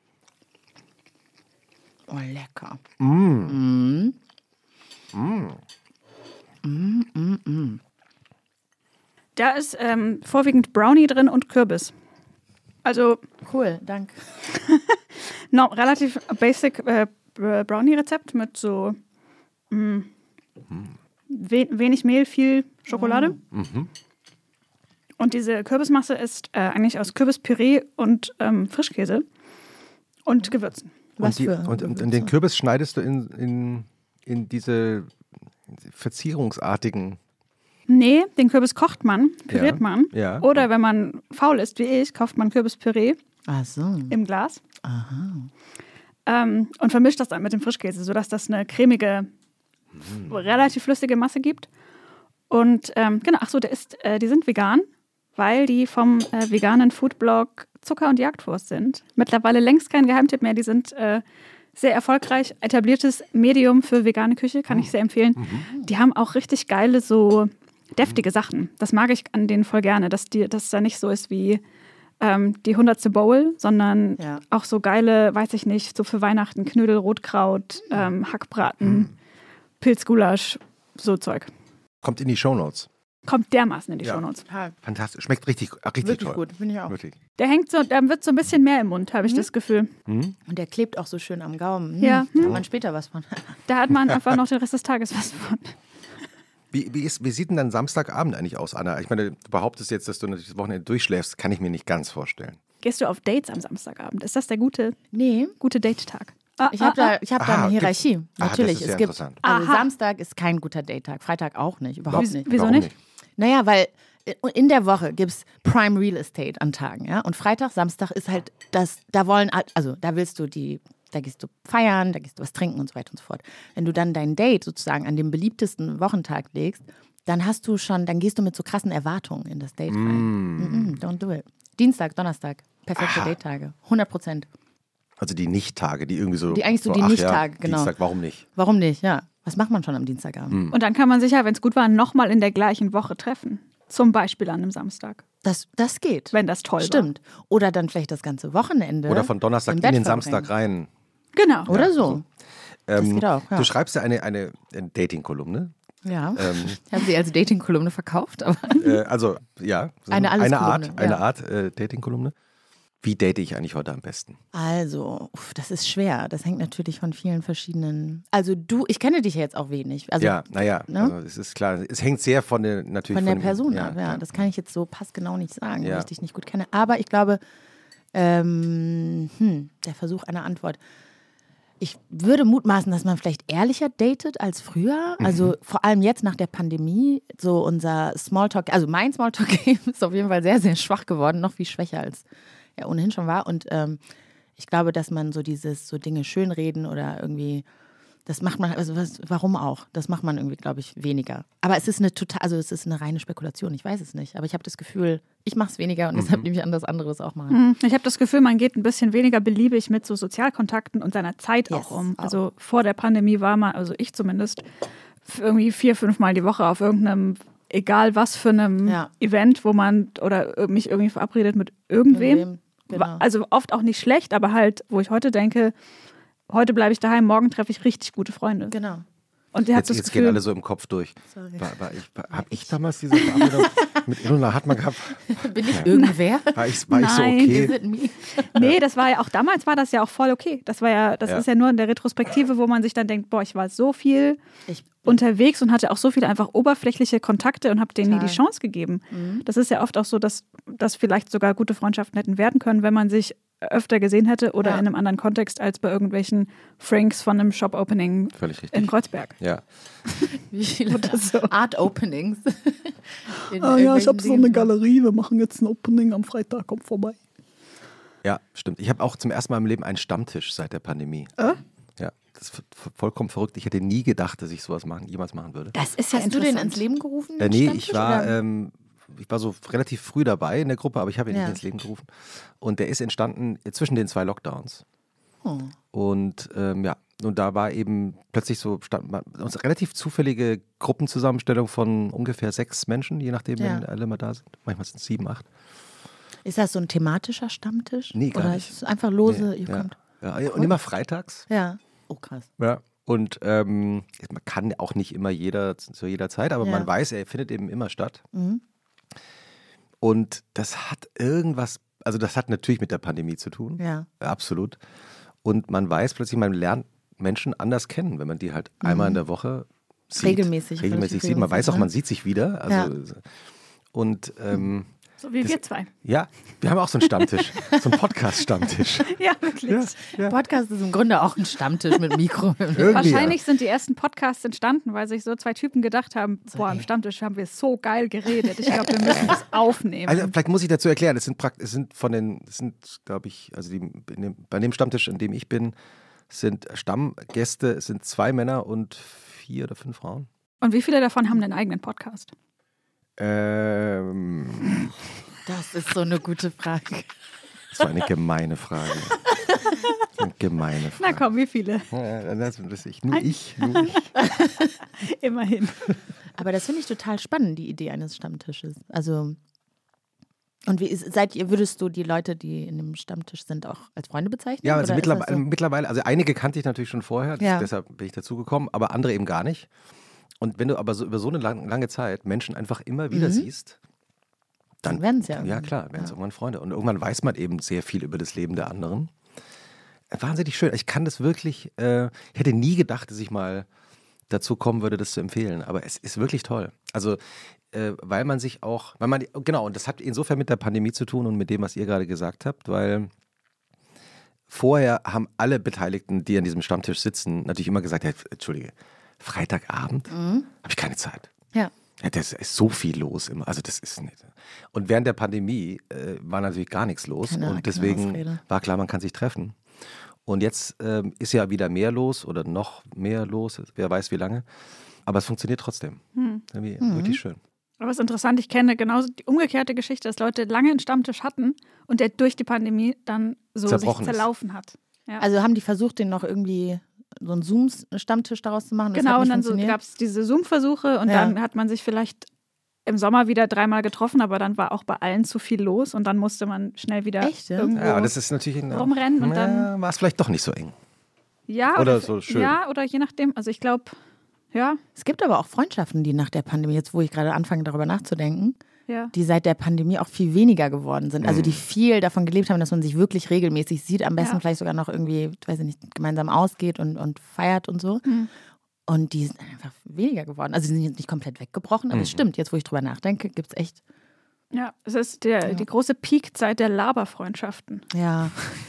Oh, lecker. Mm. Mm. Mm, mm, mm. Da ist ähm, vorwiegend Brownie drin und Kürbis. Also Cool, danke. no, relativ basic äh, Brownie-Rezept mit so mh, we wenig Mehl, viel Schokolade. Mhm. Und diese Kürbismasse ist äh, eigentlich aus Kürbispüree und ähm, Frischkäse und Gewürzen. Was und, die, für und, und, und Gewürze? den Kürbis schneidest du in, in, in diese verzierungsartigen. Nee, den Kürbis kocht man, püriert Ja, man. ja. Oder wenn man faul ist wie ich, kauft man Kürbispüree Ach so. im Glas Aha. ähm, und vermischt das dann mit dem Frischkäse, sodass das eine cremige, relativ flüssige Masse gibt. Und ähm, genau, ach so, der ist, äh, die sind vegan, weil die vom äh, veganen Foodblog Zucker und Jagdwurst sind. Mittlerweile längst kein Geheimtipp mehr. Die sind äh, sehr erfolgreich, etabliertes Medium für vegane Küche, kann ich sehr empfehlen. Die haben auch richtig geile, so deftige Sachen. Das mag ich an denen voll gerne, dass, die, dass es da nicht so ist wie ähm, die hundertste Bowl, sondern Ja. auch so geile, weiß ich nicht, so für Weihnachten Knödel, Rotkraut, ähm, Hackbraten, Pilzgulasch, so Zeug. Kommt in die Shownotes. Kommt dermaßen in die Ja. Shownotes. Total. Fantastisch. Schmeckt richtig, ah, richtig Wirklich toll. gut, finde ich auch. Wirklich. Der hängt so, da wird so ein bisschen mehr im Mund, habe ich das Gefühl. Und der klebt auch so schön am Gaumen. Hm. Ja. Da hat man später was von. Da hat man einfach noch den Rest des Tages was von. Wie, wie, ist, wie sieht denn dein Samstagabend eigentlich aus, Anna? Ich meine, du behauptest jetzt, dass du natürlich das Wochenende durchschläfst, kann ich mir nicht ganz vorstellen. Gehst du auf Dates am Samstagabend? Ist das der gute, Nee, gute Date-Tag? Ah, ich habe da, ich hab da Ah, eine Hierarchie. gibt's- Ah, das Natürlich, ist es ja gibt. interessant. Also Aha. Samstag ist kein guter Date-Tag, Freitag auch nicht, überhaupt Wieso- nicht. Wieso Warum nicht? Naja, weil in der Woche gibt es Prime Real Estate an Tagen, ja. Und Freitag, Samstag ist halt das, da wollen, also da willst du die, da gehst du feiern, da gehst du was trinken und so weiter und so fort. Wenn du dann dein Date sozusagen an dem beliebtesten Wochentag legst, dann hast du schon, dann gehst du mit so krassen Erwartungen in das Date rein. Mm. Mm-mm, don't do it. Dienstag, Donnerstag, perfekte Date-Tage, hundert Prozent. Also die Nicht-Tage, die irgendwie so. Die eigentlich so die ach Nicht-Tage, ja, genau. Dienstag, warum nicht? Warum nicht, ja. Was macht man schon am Dienstagabend? Und dann kann man sich ja, wenn es gut war, nochmal in der gleichen Woche treffen. Zum Beispiel an einem Samstag, Das, das geht. wenn das toll Stimmt. Oder dann vielleicht das ganze Wochenende. Oder von Donnerstag im in Bett den verbringen. Samstag rein. war. Genau. Oder so. Das Ähm, geht auch, ja. Du schreibst ja eine, eine, eine Dating-Kolumne. Ja. Ähm, Ich habe sie als Dating-Kolumne verkauft, aber äh, also, ja. so Eine eine Alles-Kolumne, Art, eine ja. Art äh, Dating-Kolumne. Wie date ich eigentlich heute am besten? also, uff, das ist schwer. Das hängt natürlich von vielen verschiedenen. Also du, ich kenne dich ja jetzt auch wenig. Also ja, naja, ne? also es ist klar. Es hängt sehr von der, natürlich von der dem- Person ab, ja. klar. Das kann ich jetzt so passgenau nicht sagen, Ja. weil ich dich nicht gut kenne. Aber ich glaube, ähm, hm, der Versuch einer Antwort. Ich würde mutmaßen, dass man vielleicht ehrlicher datet als früher. Also vor allem jetzt nach der Pandemie, so unser Smalltalk, also mein Smalltalk-Game ist auf jeden Fall sehr, sehr schwach geworden, noch viel schwächer als er ohnehin schon war. Und ähm, ich glaube, dass man so dieses, so Dinge schönreden oder irgendwie Das macht man, also was, warum auch? Das macht man irgendwie, glaube ich, weniger. Aber es ist eine total, also es ist eine reine Spekulation, ich weiß es nicht. Aber ich habe das Gefühl, ich mache es weniger und mhm. deshalb nehme ich an, dass andere das auch machen. Ich habe das Gefühl, man geht ein bisschen weniger beliebig mit so Sozialkontakten und seiner Zeit yes, auch um. auch. Also vor der Pandemie war man, also ich zumindest, irgendwie vier, fünf Mal die Woche auf irgendeinem, egal was für einem ja. Event, wo man oder mich irgendwie verabredet mit irgendwem. Irgendwem, genau. Also oft auch nicht schlecht, aber halt, wo ich heute denke, heute bleibe ich daheim, morgen treffe ich richtig gute Freunde. Genau. Und der hat Jetzt, das jetzt Gefühl, gehen alle so im Kopf durch. Sorry. War, war ich, war, hab ich damals diese Verabredung mit Ilona Hartmann gehabt? Bin ich irgendwer? War ich, war ich so Nein. okay? Is it me? nee, das war ja auch damals war das ja auch voll okay. Das war ja, das Ja. ist ja nur in der Retrospektive, wo man sich dann denkt, boah, ich war so viel Ich, unterwegs und hatte auch so viele einfach oberflächliche Kontakte und habe denen nie Total. die Chance gegeben. Mhm. Das ist ja oft auch so, dass das vielleicht sogar gute Freundschaften hätten werden können, wenn man sich öfter gesehen hätte oder Ja. in einem anderen Kontext als bei irgendwelchen Franks von einem Shop-Opening Völlig richtig. in Kreuzberg. Ja. wie viele Oder so. Art-Openings? in Ah ja, ich irgendwelchen habe so eine Dingen. Galerie, wir machen jetzt ein Opening am Freitag, kommt vorbei. Ja, stimmt. Ich habe auch zum ersten Mal im Leben einen Stammtisch seit der Pandemie. Äh? Ja, das ist v- vollkommen verrückt. Ich hätte nie gedacht, dass ich sowas machen, jemals machen würde. Das ist ja Hast du den interessant. ins Leben gerufen? Äh, den nee, Stammtisch, ich war, oder? ähm, ich war so relativ früh dabei in der Gruppe, aber ich habe ihn Ja. nicht ins Leben gerufen. Und der ist entstanden zwischen den zwei Lockdowns. Oh. Und ähm, ja, und da war eben plötzlich so stand, man, uns relativ zufällige Gruppenzusammenstellung von ungefähr sechs Menschen, je nachdem, Ja. wenn alle mal da sind. Manchmal sind es sieben, acht. Ist das so ein thematischer Stammtisch? Nee, gar Oder nicht. ist es einfach lose, Nee, ihr ja. kommt? Ja, und immer freitags. Ja. Oh, krass. Ja. Und ähm, man kann auch nicht immer jeder zu jeder Zeit, aber Ja. man weiß, er findet eben immer statt. Mhm. Und das hat irgendwas, also das hat natürlich mit der Pandemie zu tun. Ja. Absolut. Und man weiß plötzlich, man lernt Menschen anders kennen, wenn man die halt einmal in der Woche sieht. Regelmäßig, Regelmäßig relativ sieht. Man weiß auch, regelmäßig, man sieht sich wieder. Also, Und ähm, So wie Das- wir zwei. ja, wir haben auch so einen Stammtisch, so einen Podcast-Stammtisch. Ja, wirklich. Ja, ja. Podcast ist im Grunde auch ein Stammtisch mit Mikro. Irgendwie, Wahrscheinlich sind die ersten Podcasts entstanden, weil sich so zwei Typen gedacht haben, boah, am Stammtisch haben wir so geil geredet. Ich glaube, wir müssen das aufnehmen. Also vielleicht muss ich dazu erklären, es sind, prakt- es sind von den, es sind, glaube ich, also die, in dem, bei dem Stammtisch, in dem ich bin, sind Stammgäste, es sind zwei Männer und vier oder fünf Frauen. Und wie viele davon haben einen eigenen Podcast? Ähm, Das ist so eine gute Frage. das war eine gemeine Frage. Eine gemeine Na Frage. komm, wie viele? Ja, das weiß ich. Nur ich, nur ich. Immerhin. Aber das finde ich total spannend, die Idee eines Stammtisches. Also, und wie ist, seid ihr, würdest du die Leute, die in dem Stammtisch sind, auch als Freunde bezeichnen? Ja, also Oder ist mittlerweile, das so? mittlerweile, also einige kannte ich natürlich schon vorher, das, Ja. deshalb bin ich dazugekommen, aber andere eben gar nicht. Und wenn du aber so über so eine lang, lange Zeit Menschen einfach immer wieder Mhm. siehst, dann Dann werden es ja. Ja, irgendwann. klar, werden es Ja. irgendwann Freunde. Und irgendwann weiß man eben sehr viel über das Leben der anderen. Wahnsinnig schön. Ich kann das wirklich, äh, ich hätte nie gedacht, dass ich mal dazu kommen würde, das zu empfehlen. Aber es ist wirklich toll. Also, äh, weil man sich auch, weil man, genau, und das hat insofern mit der Pandemie zu tun und mit dem, was ihr gerade gesagt habt, weil vorher haben alle Beteiligten, die an diesem Stammtisch sitzen, natürlich immer gesagt, ja, entschuldige, Freitagabend Mhm. habe ich keine Zeit. Ja. Ja, das ist so viel los immer. Also das ist nicht. Und während der Pandemie äh, war natürlich gar nichts los. Keine- keine und deswegen Ausrede. war klar, man kann sich treffen. Und jetzt ähm, ist ja wieder mehr los oder noch mehr los, wer weiß wie lange. Aber es funktioniert trotzdem. Hm. Irgendwie Mhm. wirklich schön. Aber es ist interessant, ich kenne genauso die umgekehrte Geschichte, dass Leute lange einen Stammtisch hatten und der durch die Pandemie dann so sich Zerbrochen ist. zerlaufen hat. Ja. Also haben die versucht, den noch irgendwie so einen Zoom-Stammtisch daraus zu machen? Das genau, hat und nicht dann so funktioniert? gab es diese Zoom-Versuche und Ja. dann hat man sich vielleicht im Sommer wieder dreimal getroffen, aber dann war auch bei allen zu viel los und dann musste man schnell wieder Echt, ja? irgendwo Ja, das ist natürlich ein, rumrennen und dann ja, war es vielleicht doch nicht so eng. ja oder so schön. Ja, oder je nachdem. Also ich glaube, ja, Es gibt aber auch Freundschaften, die nach der Pandemie, jetzt wo ich gerade anfange, darüber nachzudenken, ja. die seit der Pandemie auch viel weniger geworden sind. Also die viel davon gelebt haben, dass man sich wirklich regelmäßig sieht, am besten Ja. vielleicht sogar noch irgendwie, weiß ich nicht, gemeinsam ausgeht und, und feiert und so. Mhm. Und die sind einfach weniger geworden. Also die sind jetzt nicht komplett weggebrochen, aber es stimmt, jetzt wo ich drüber nachdenke, gibt es echt, Ja, es ist der, Ja. die große Peakzeit der Laberfreundschaften. ja.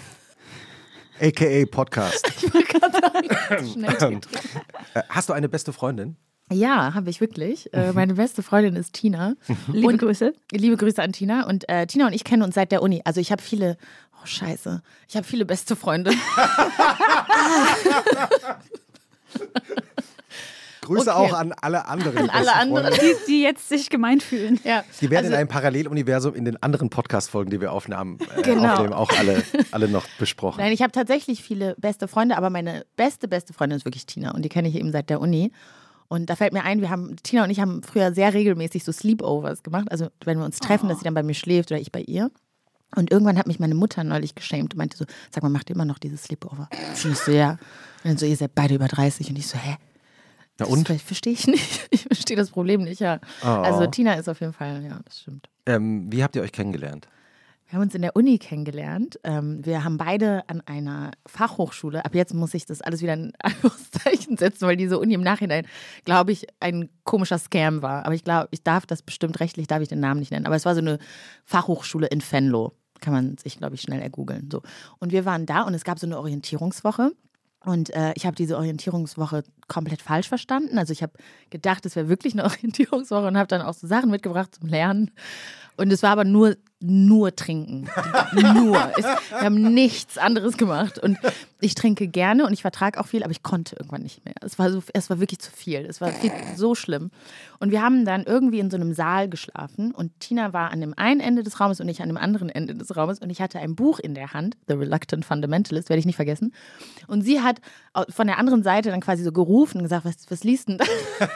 A K A Podcast. Schnell. Äh, Hast du eine beste Freundin? Ja, habe ich wirklich. Äh, meine beste Freundin ist Tina. Liebe Und- Grüße. Liebe Grüße an Tina. Und äh, Tina und ich kennen uns seit der Uni. Also ich habe viele, oh scheiße, ich habe viele beste Freunde. Grüße Okay. auch an alle anderen. An alle anderen. Die, die jetzt sich gemeint fühlen. Ja. Die werden Also- in einem Paralleluniversum in den anderen Podcast-Folgen, die wir aufnahmen, äh, Genau. aufnehmen, auch alle, alle noch besprochen. Nein, ich habe tatsächlich viele beste Freunde, aber meine beste, beste Freundin ist wirklich Tina und die kenne ich eben seit der Uni. Und da fällt mir ein, wir haben, Tina und ich haben früher sehr regelmäßig so Sleepovers gemacht. Also wenn wir uns treffen, Oh. dass sie dann bei mir schläft oder ich bei ihr. Und irgendwann hat mich meine Mutter neulich geschämt und meinte so, sag mal, macht ihr immer noch dieses Sleepover? Und ich so, ja. Und dann so, ihr seid beide über dreißig. Und ich so, hä? Na Das und? verstehe ich nicht. Ich verstehe das Problem nicht, ja. Oh. Also Tina ist auf jeden Fall, ja, das stimmt. Ähm, wie habt ihr euch kennengelernt? Wir haben uns in der Uni kennengelernt. Ähm, wir haben beide an einer Fachhochschule, ab jetzt muss ich das alles wieder in Anführungszeichen setzen, weil diese Uni im Nachhinein, glaube ich, ein komischer Scam war. Aber ich glaube, ich darf das bestimmt rechtlich, darf ich den Namen nicht nennen. Aber es war so eine Fachhochschule in Venlo. Kann man sich, glaube ich, schnell ergoogeln. So. Und wir waren da und es gab so eine Orientierungswoche. Und äh, ich habe diese Orientierungswoche komplett falsch verstanden. Also ich habe gedacht, es wäre wirklich eine Orientierungswoche und habe dann auch so Sachen mitgebracht zum Lernen. Und es war aber nur, nur trinken. Nur. Es, wir haben nichts anderes gemacht. Und ich trinke gerne und ich vertrage auch viel, aber ich konnte irgendwann nicht mehr. Es war, so, es war wirklich zu viel. Es war viel, so schlimm. Und wir haben dann irgendwie in so einem Saal geschlafen und Tina war an dem einen Ende des Raumes und ich an dem anderen Ende des Raumes und ich hatte ein Buch in der Hand, The Reluctant Fundamentalist, werde ich nicht vergessen. Und sie hat von der anderen Seite dann quasi so gerufen und gesagt, was, was liest denn da?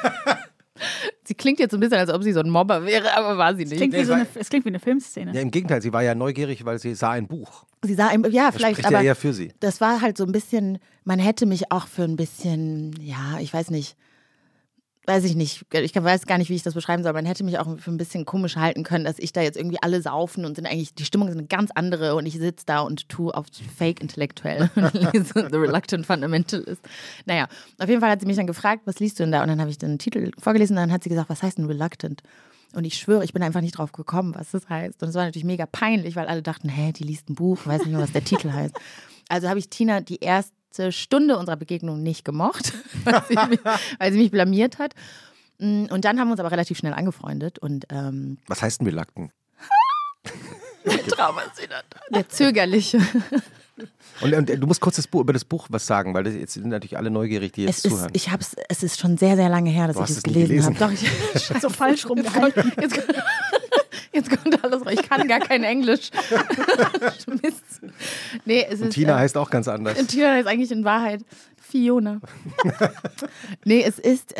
Sie klingt jetzt so ein bisschen, als ob sie so ein Mobber wäre, aber war sie Es nicht. klingt, wie so eine, es klingt wie eine Filmszene. Ja, im Gegenteil, sie war ja neugierig, weil sie sah ein Buch. Sie sah, im- ja, Das vielleicht, spricht aber ja eher für sie. das war halt so ein bisschen, man hätte mich auch für ein bisschen, ja, ich weiß nicht, weiß ich nicht, ich weiß gar nicht, wie ich das beschreiben soll, man hätte mich auch für ein bisschen komisch halten können, dass ich da jetzt irgendwie alle saufen und sind eigentlich, die Stimmung ist eine ganz andere und ich sitze da und tue auf fake intellektuell und lese The Reluctant Fundamentalist. Naja, auf jeden Fall hat sie mich dann gefragt, was liest du denn da? Und dann habe ich den Titel vorgelesen und dann hat sie gesagt, was heißt denn Reluctant? Und ich schwöre, ich bin einfach nicht drauf gekommen, was das heißt. Und es war natürlich mega peinlich, weil alle dachten, hä, die liest ein Buch, weiß nicht mehr, was der Titel heißt. Also habe ich Tina die erste Stunde unserer Begegnung nicht gemocht, weil sie mich, weil sie mich blamiert hat. Und dann haben wir uns aber relativ schnell angefreundet. Und ähm, Was heißt denn Reluctant? der Trauma ist wieder da. Der Zögerliche. Und, und du musst kurz das Buch, über das Buch was sagen, weil das, jetzt sind natürlich alle neugierig, die jetzt Es ist, zuhören. ich hab's, es ist schon sehr, sehr lange her, dass Du ich hast es es nie gelesen, gelesen. habe. Doch, ich, So falsch jetzt rumgehalten. kommt, jetzt, kommt- jetzt kommt alles raus. Ich kann gar kein Englisch. Mist. Nee, es Und ist, Tina äh, heißt auch ganz anders. Tina ist eigentlich in Wahrheit Fiona. Nee, es ist,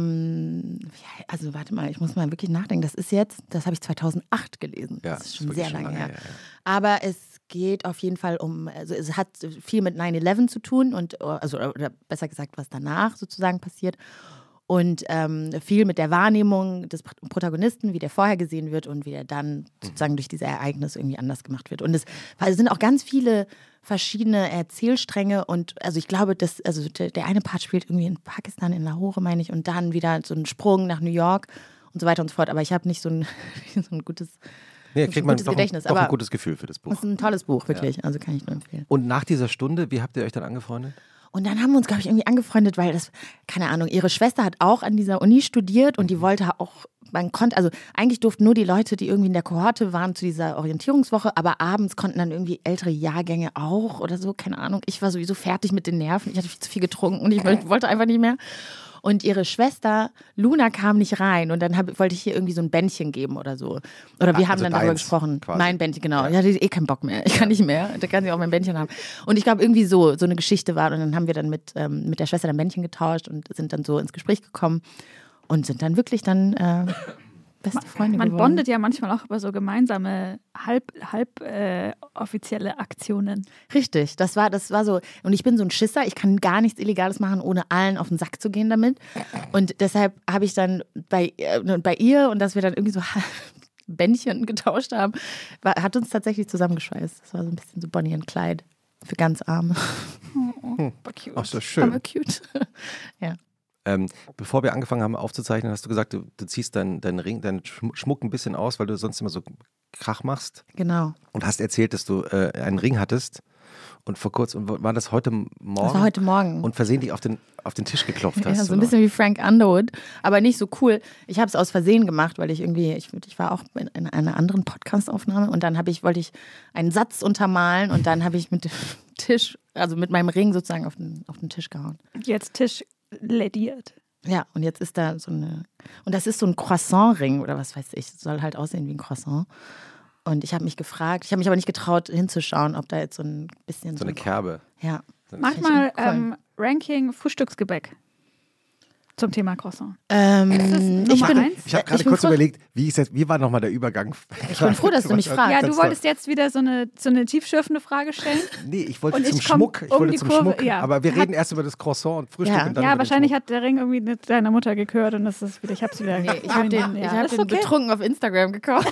ähm, ja, also warte mal, ich muss mal wirklich nachdenken. Das ist jetzt, das habe ich zweitausendacht gelesen. Ja, das ist ist schon wirklich sehr schon lange lange her. her, ja. Aber es geht auf jeden Fall um, also es hat viel mit nine eleven zu tun und, also, oder besser gesagt, was danach sozusagen passiert. Und ähm, viel mit der Wahrnehmung des Protagonisten, wie der vorher gesehen wird und wie der dann sozusagen durch diese Ereignisse irgendwie anders gemacht wird. Und es, weil es sind auch ganz viele verschiedene Erzählstränge und also ich glaube, dass, also der, der eine Part spielt irgendwie in Pakistan, in Lahore, meine ich, und dann wieder so ein Sprung nach New York und so weiter und so fort. Aber ich habe nicht so ein, so ein gutes, Nee, ein kriegt man gutes doch, ein, Gedächtnis, doch ein aber- gutes Gefühl für das Buch. das ist ein tolles Buch, wirklich. Also kann ich nur empfehlen. Und nach dieser Stunde, wie habt ihr euch dann angefreundet? Und dann haben wir uns, glaube ich, irgendwie angefreundet, weil das, keine Ahnung, ihre Schwester hat auch an dieser Uni studiert und die wollte auch, man konnte, also eigentlich durften nur die Leute, die irgendwie in der Kohorte waren zu dieser Orientierungswoche, aber abends konnten dann irgendwie ältere Jahrgänge auch oder so, keine Ahnung. Ich war sowieso fertig mit den Nerven, ich hatte viel zu viel getrunken und ich wollte einfach nicht mehr. Und ihre Schwester Luna kam nicht rein und dann hab, wollte ich hier irgendwie so ein Bändchen geben oder so. Oder wir Ah, haben also dann darüber deins gesprochen. quasi. Mein Bändchen, genau. Ja. Ich hatte eh keinen Bock mehr. Ich kann nicht mehr. Da kann sie auch mein Bändchen haben. Und ich glaube, irgendwie so, so eine Geschichte war. Und dann haben wir dann mit, ähm, mit der Schwester ein Bändchen getauscht und sind dann so ins Gespräch gekommen und sind dann wirklich dann äh, beste Freunde Man geworden. bondet ja manchmal auch über so gemeinsame halb, halb äh, offizielle Aktionen. Richtig, das war, das war so. Und ich bin so ein Schisser, ich kann gar nichts Illegales machen, ohne allen auf den Sack zu gehen damit. Und deshalb habe ich dann bei, äh, bei ihr und dass wir dann irgendwie so Bändchen getauscht haben, war, hat uns tatsächlich zusammengeschweißt. Das war so ein bisschen so Bonnie und Clyde für ganz Arme. Oh, cute. Ach, so Aber schön. cute. Ja. Ähm, bevor wir angefangen haben aufzuzeichnen, hast du gesagt, du, du ziehst deinen dein Ring, deinen Schm- Schmuck ein bisschen aus, weil du sonst immer so Krach machst. Genau. Und hast erzählt, dass du äh, einen Ring hattest. Und vor kurzem, war das heute Morgen? Das war heute Morgen. Und versehentlich auf den, auf den Tisch geklopft hast. Ja, so ein oder? bisschen wie Frank Underwood, aber nicht so cool. Ich habe es aus Versehen gemacht, weil ich irgendwie, ich, ich war auch in, in einer anderen Podcast-Aufnahme und dann habe ich, wollte ich einen Satz untermalen und dann habe ich mit dem Tisch, also mit meinem Ring sozusagen auf den, auf den Tisch gehauen. Jetzt Tisch lädiert. Ja, und jetzt ist da so eine, und das ist so ein Croissant-Ring oder was weiß ich, soll halt aussehen wie ein Croissant. Und ich habe mich gefragt, ich habe mich aber nicht getraut hinzuschauen, ob da jetzt so ein bisschen So eine Kerbe. Ja. Mach mal ähm, Ranking Frühstücksgebäck zum Thema Croissant. Ähm, ich ich bin, eins? Ich habe gerade bin kurz froh- überlegt, wie, ist jetzt, wie war nochmal der Übergang? Ich bin froh, dass du mich fragst. Ja, du Ganz wolltest jetzt wieder so eine, so eine tiefschürfende Frage stellen. Nee, ich wollte Und zum ich komm Schmuck. Ich um wollte die zum Kurve, Schmuck. ja. Aber wir Hat- reden erst über das Croissant und Frühstück Ja. und dann Ja, über wahrscheinlich den hat der Ring irgendwie mit deiner Mutter gehört und das ist wieder, ich hab's wieder. Nee, ich habe den, ja, ich hab ist den okay. betrunken auf Instagram gekauft.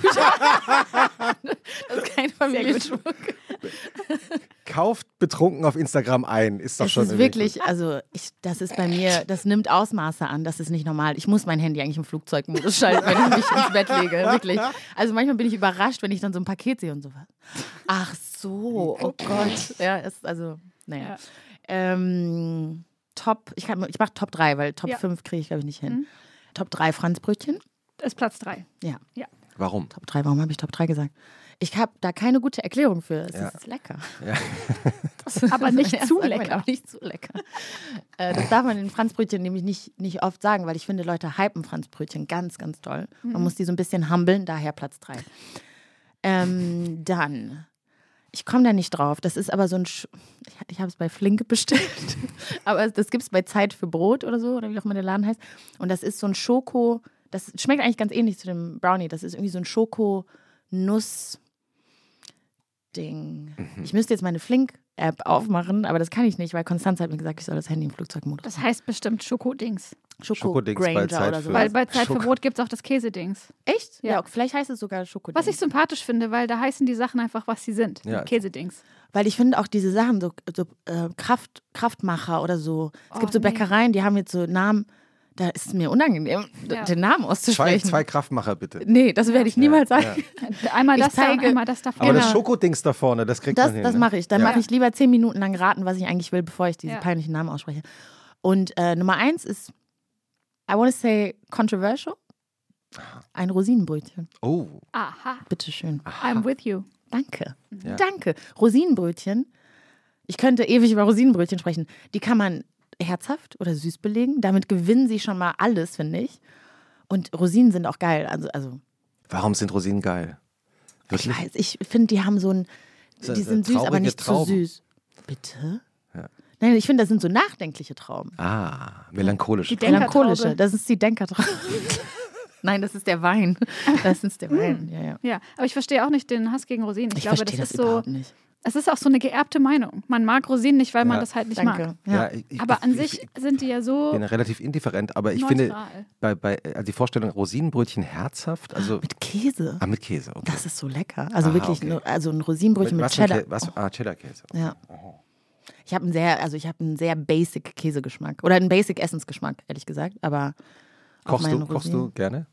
Das ist kein Familienschmuck. Schmuck. Kauft betrunken auf Instagram ein. Ist doch Das schon ist irgendwie- wirklich, also ich, das ist bei mir, das nimmt Ausmaße an, das ist nicht normal. Ich muss mein Handy eigentlich im Flugzeugmodus schalten, wenn ich mich ins Bett lege, wirklich. Also manchmal bin ich überrascht, wenn ich dann so ein Paket sehe und so was. Ach so, oh Gott. Ja, ist also, naja. Ja. Ähm, Top, ich, kann- ich mache Top drei, weil Top Ja. fünf kriege ich, glaube ich, nicht hin. Mhm. Top drei Franzbrötchen. Das ist Platz drei. Ja, Warum? Top drei, warum habe ich Top drei gesagt? Ich habe da keine gute Erklärung für. Es Ja. ist lecker. Ja. Aber nicht Ja, zu sag mal, lecker. Aber nicht zu lecker. äh, das darf man in Franzbrötchen nämlich nicht, nicht oft sagen, weil ich finde, Leute hypen Franzbrötchen ganz, ganz toll. Man Mhm. muss die so ein bisschen humbeln, daher Platz drei. Ähm, dann, ich komme da nicht drauf. Das ist aber so ein, Sch ich, ich habe es bei Flink bestellt, aber das gibt es bei Zeit für Brot oder so, oder wie auch immer der Laden heißt. Und das ist so ein Schoko, das schmeckt eigentlich ganz ähnlich zu dem Brownie. Das ist irgendwie so ein Schoko-Nuss- Ding. Mhm. Ich müsste jetzt meine Flink-App aufmachen, aber das kann ich nicht, weil Konstanz hat mir gesagt, ich soll das Handy im Flugzeugmodus Das heißt bestimmt Schokodings. Schokodings bei Granger Zeit oder für- so. Weil bei Zeit für Schoko- Brot gibt es auch das Käsedings. Echt? Ja. Ja. Vielleicht heißt es sogar Schokodings. Was ich sympathisch finde, weil da heißen die Sachen einfach, was sie sind. Ja. Käsedings. Weil ich finde auch diese Sachen, so, so äh, Kraft, Kraftmacher oder so. Es Oh, gibt so nee. Bäckereien, die haben jetzt so Namen, da ist es mir unangenehm, d- Ja. den Namen Zwei, auszusprechen. zwei Kraftmacher bitte. Nee, das werde ich niemals Ja, sagen. Einmal Ich das da und zeige- einmal das da Aber vorne. das Genau. Schokodings da vorne, das kriegt Das, man hin. das ne? mache ich. Dann Ja. mache ich lieber zehn Minuten lang raten, was ich eigentlich will, bevor ich diese Ja. peinlichen Namen ausspreche. Und äh, Nummer eins ist, I want to say controversial. Ein Rosinenbrötchen. Oh, Aha, Bitteschön. I'm with you. Danke. Ja. Danke. Rosinenbrötchen. Ich könnte ewig über Rosinenbrötchen sprechen. Die kann man herzhaft oder süß belegen. Damit gewinnen sie schon mal alles, finde ich. Und Rosinen sind auch geil. Also, also warum sind Rosinen geil? ich Wirklich? weiß, ich finde, die haben so ein, So- die so sind süß, aber traurige nicht Trauben. zu süß. Bitte? Ja. Nein, ich finde, das sind so nachdenkliche Trauben. Ah, melancholisch. Die Denkertraube. Melancholische. Das ist die Denkertraube. Nein, das ist der Wein. Das ist der Wein. Ja, ja. Ja, aber ich verstehe auch nicht den Hass gegen Rosinen. Ich, Ich glaube, verstehe das das ist so, überhaupt nicht. es ist auch so eine geerbte Meinung. Man mag Rosinen nicht, weil man Ja. das halt nicht Danke. mag. Ja. ich, ich, Aber an ich, sich sind die ja so Ich bin relativ indifferent, aber ich neutral. finde, bei, bei, also die Vorstellung Rosinenbrötchen herzhaft, also Mit Käse. ah, mit Käse. Okay. Das ist so lecker. Also Aha, wirklich, okay. nur, also ein Rosinenbrötchen mit, was für Cheddar. Kä- was, ah, Cheddar-Käse. Ja. Ich habe einen sehr, also ich habe einen sehr basic Käsegeschmack oder einen basic Essensgeschmack, ehrlich gesagt. Aber auf Kochst meinen du, kochst Rosinen- du gerne?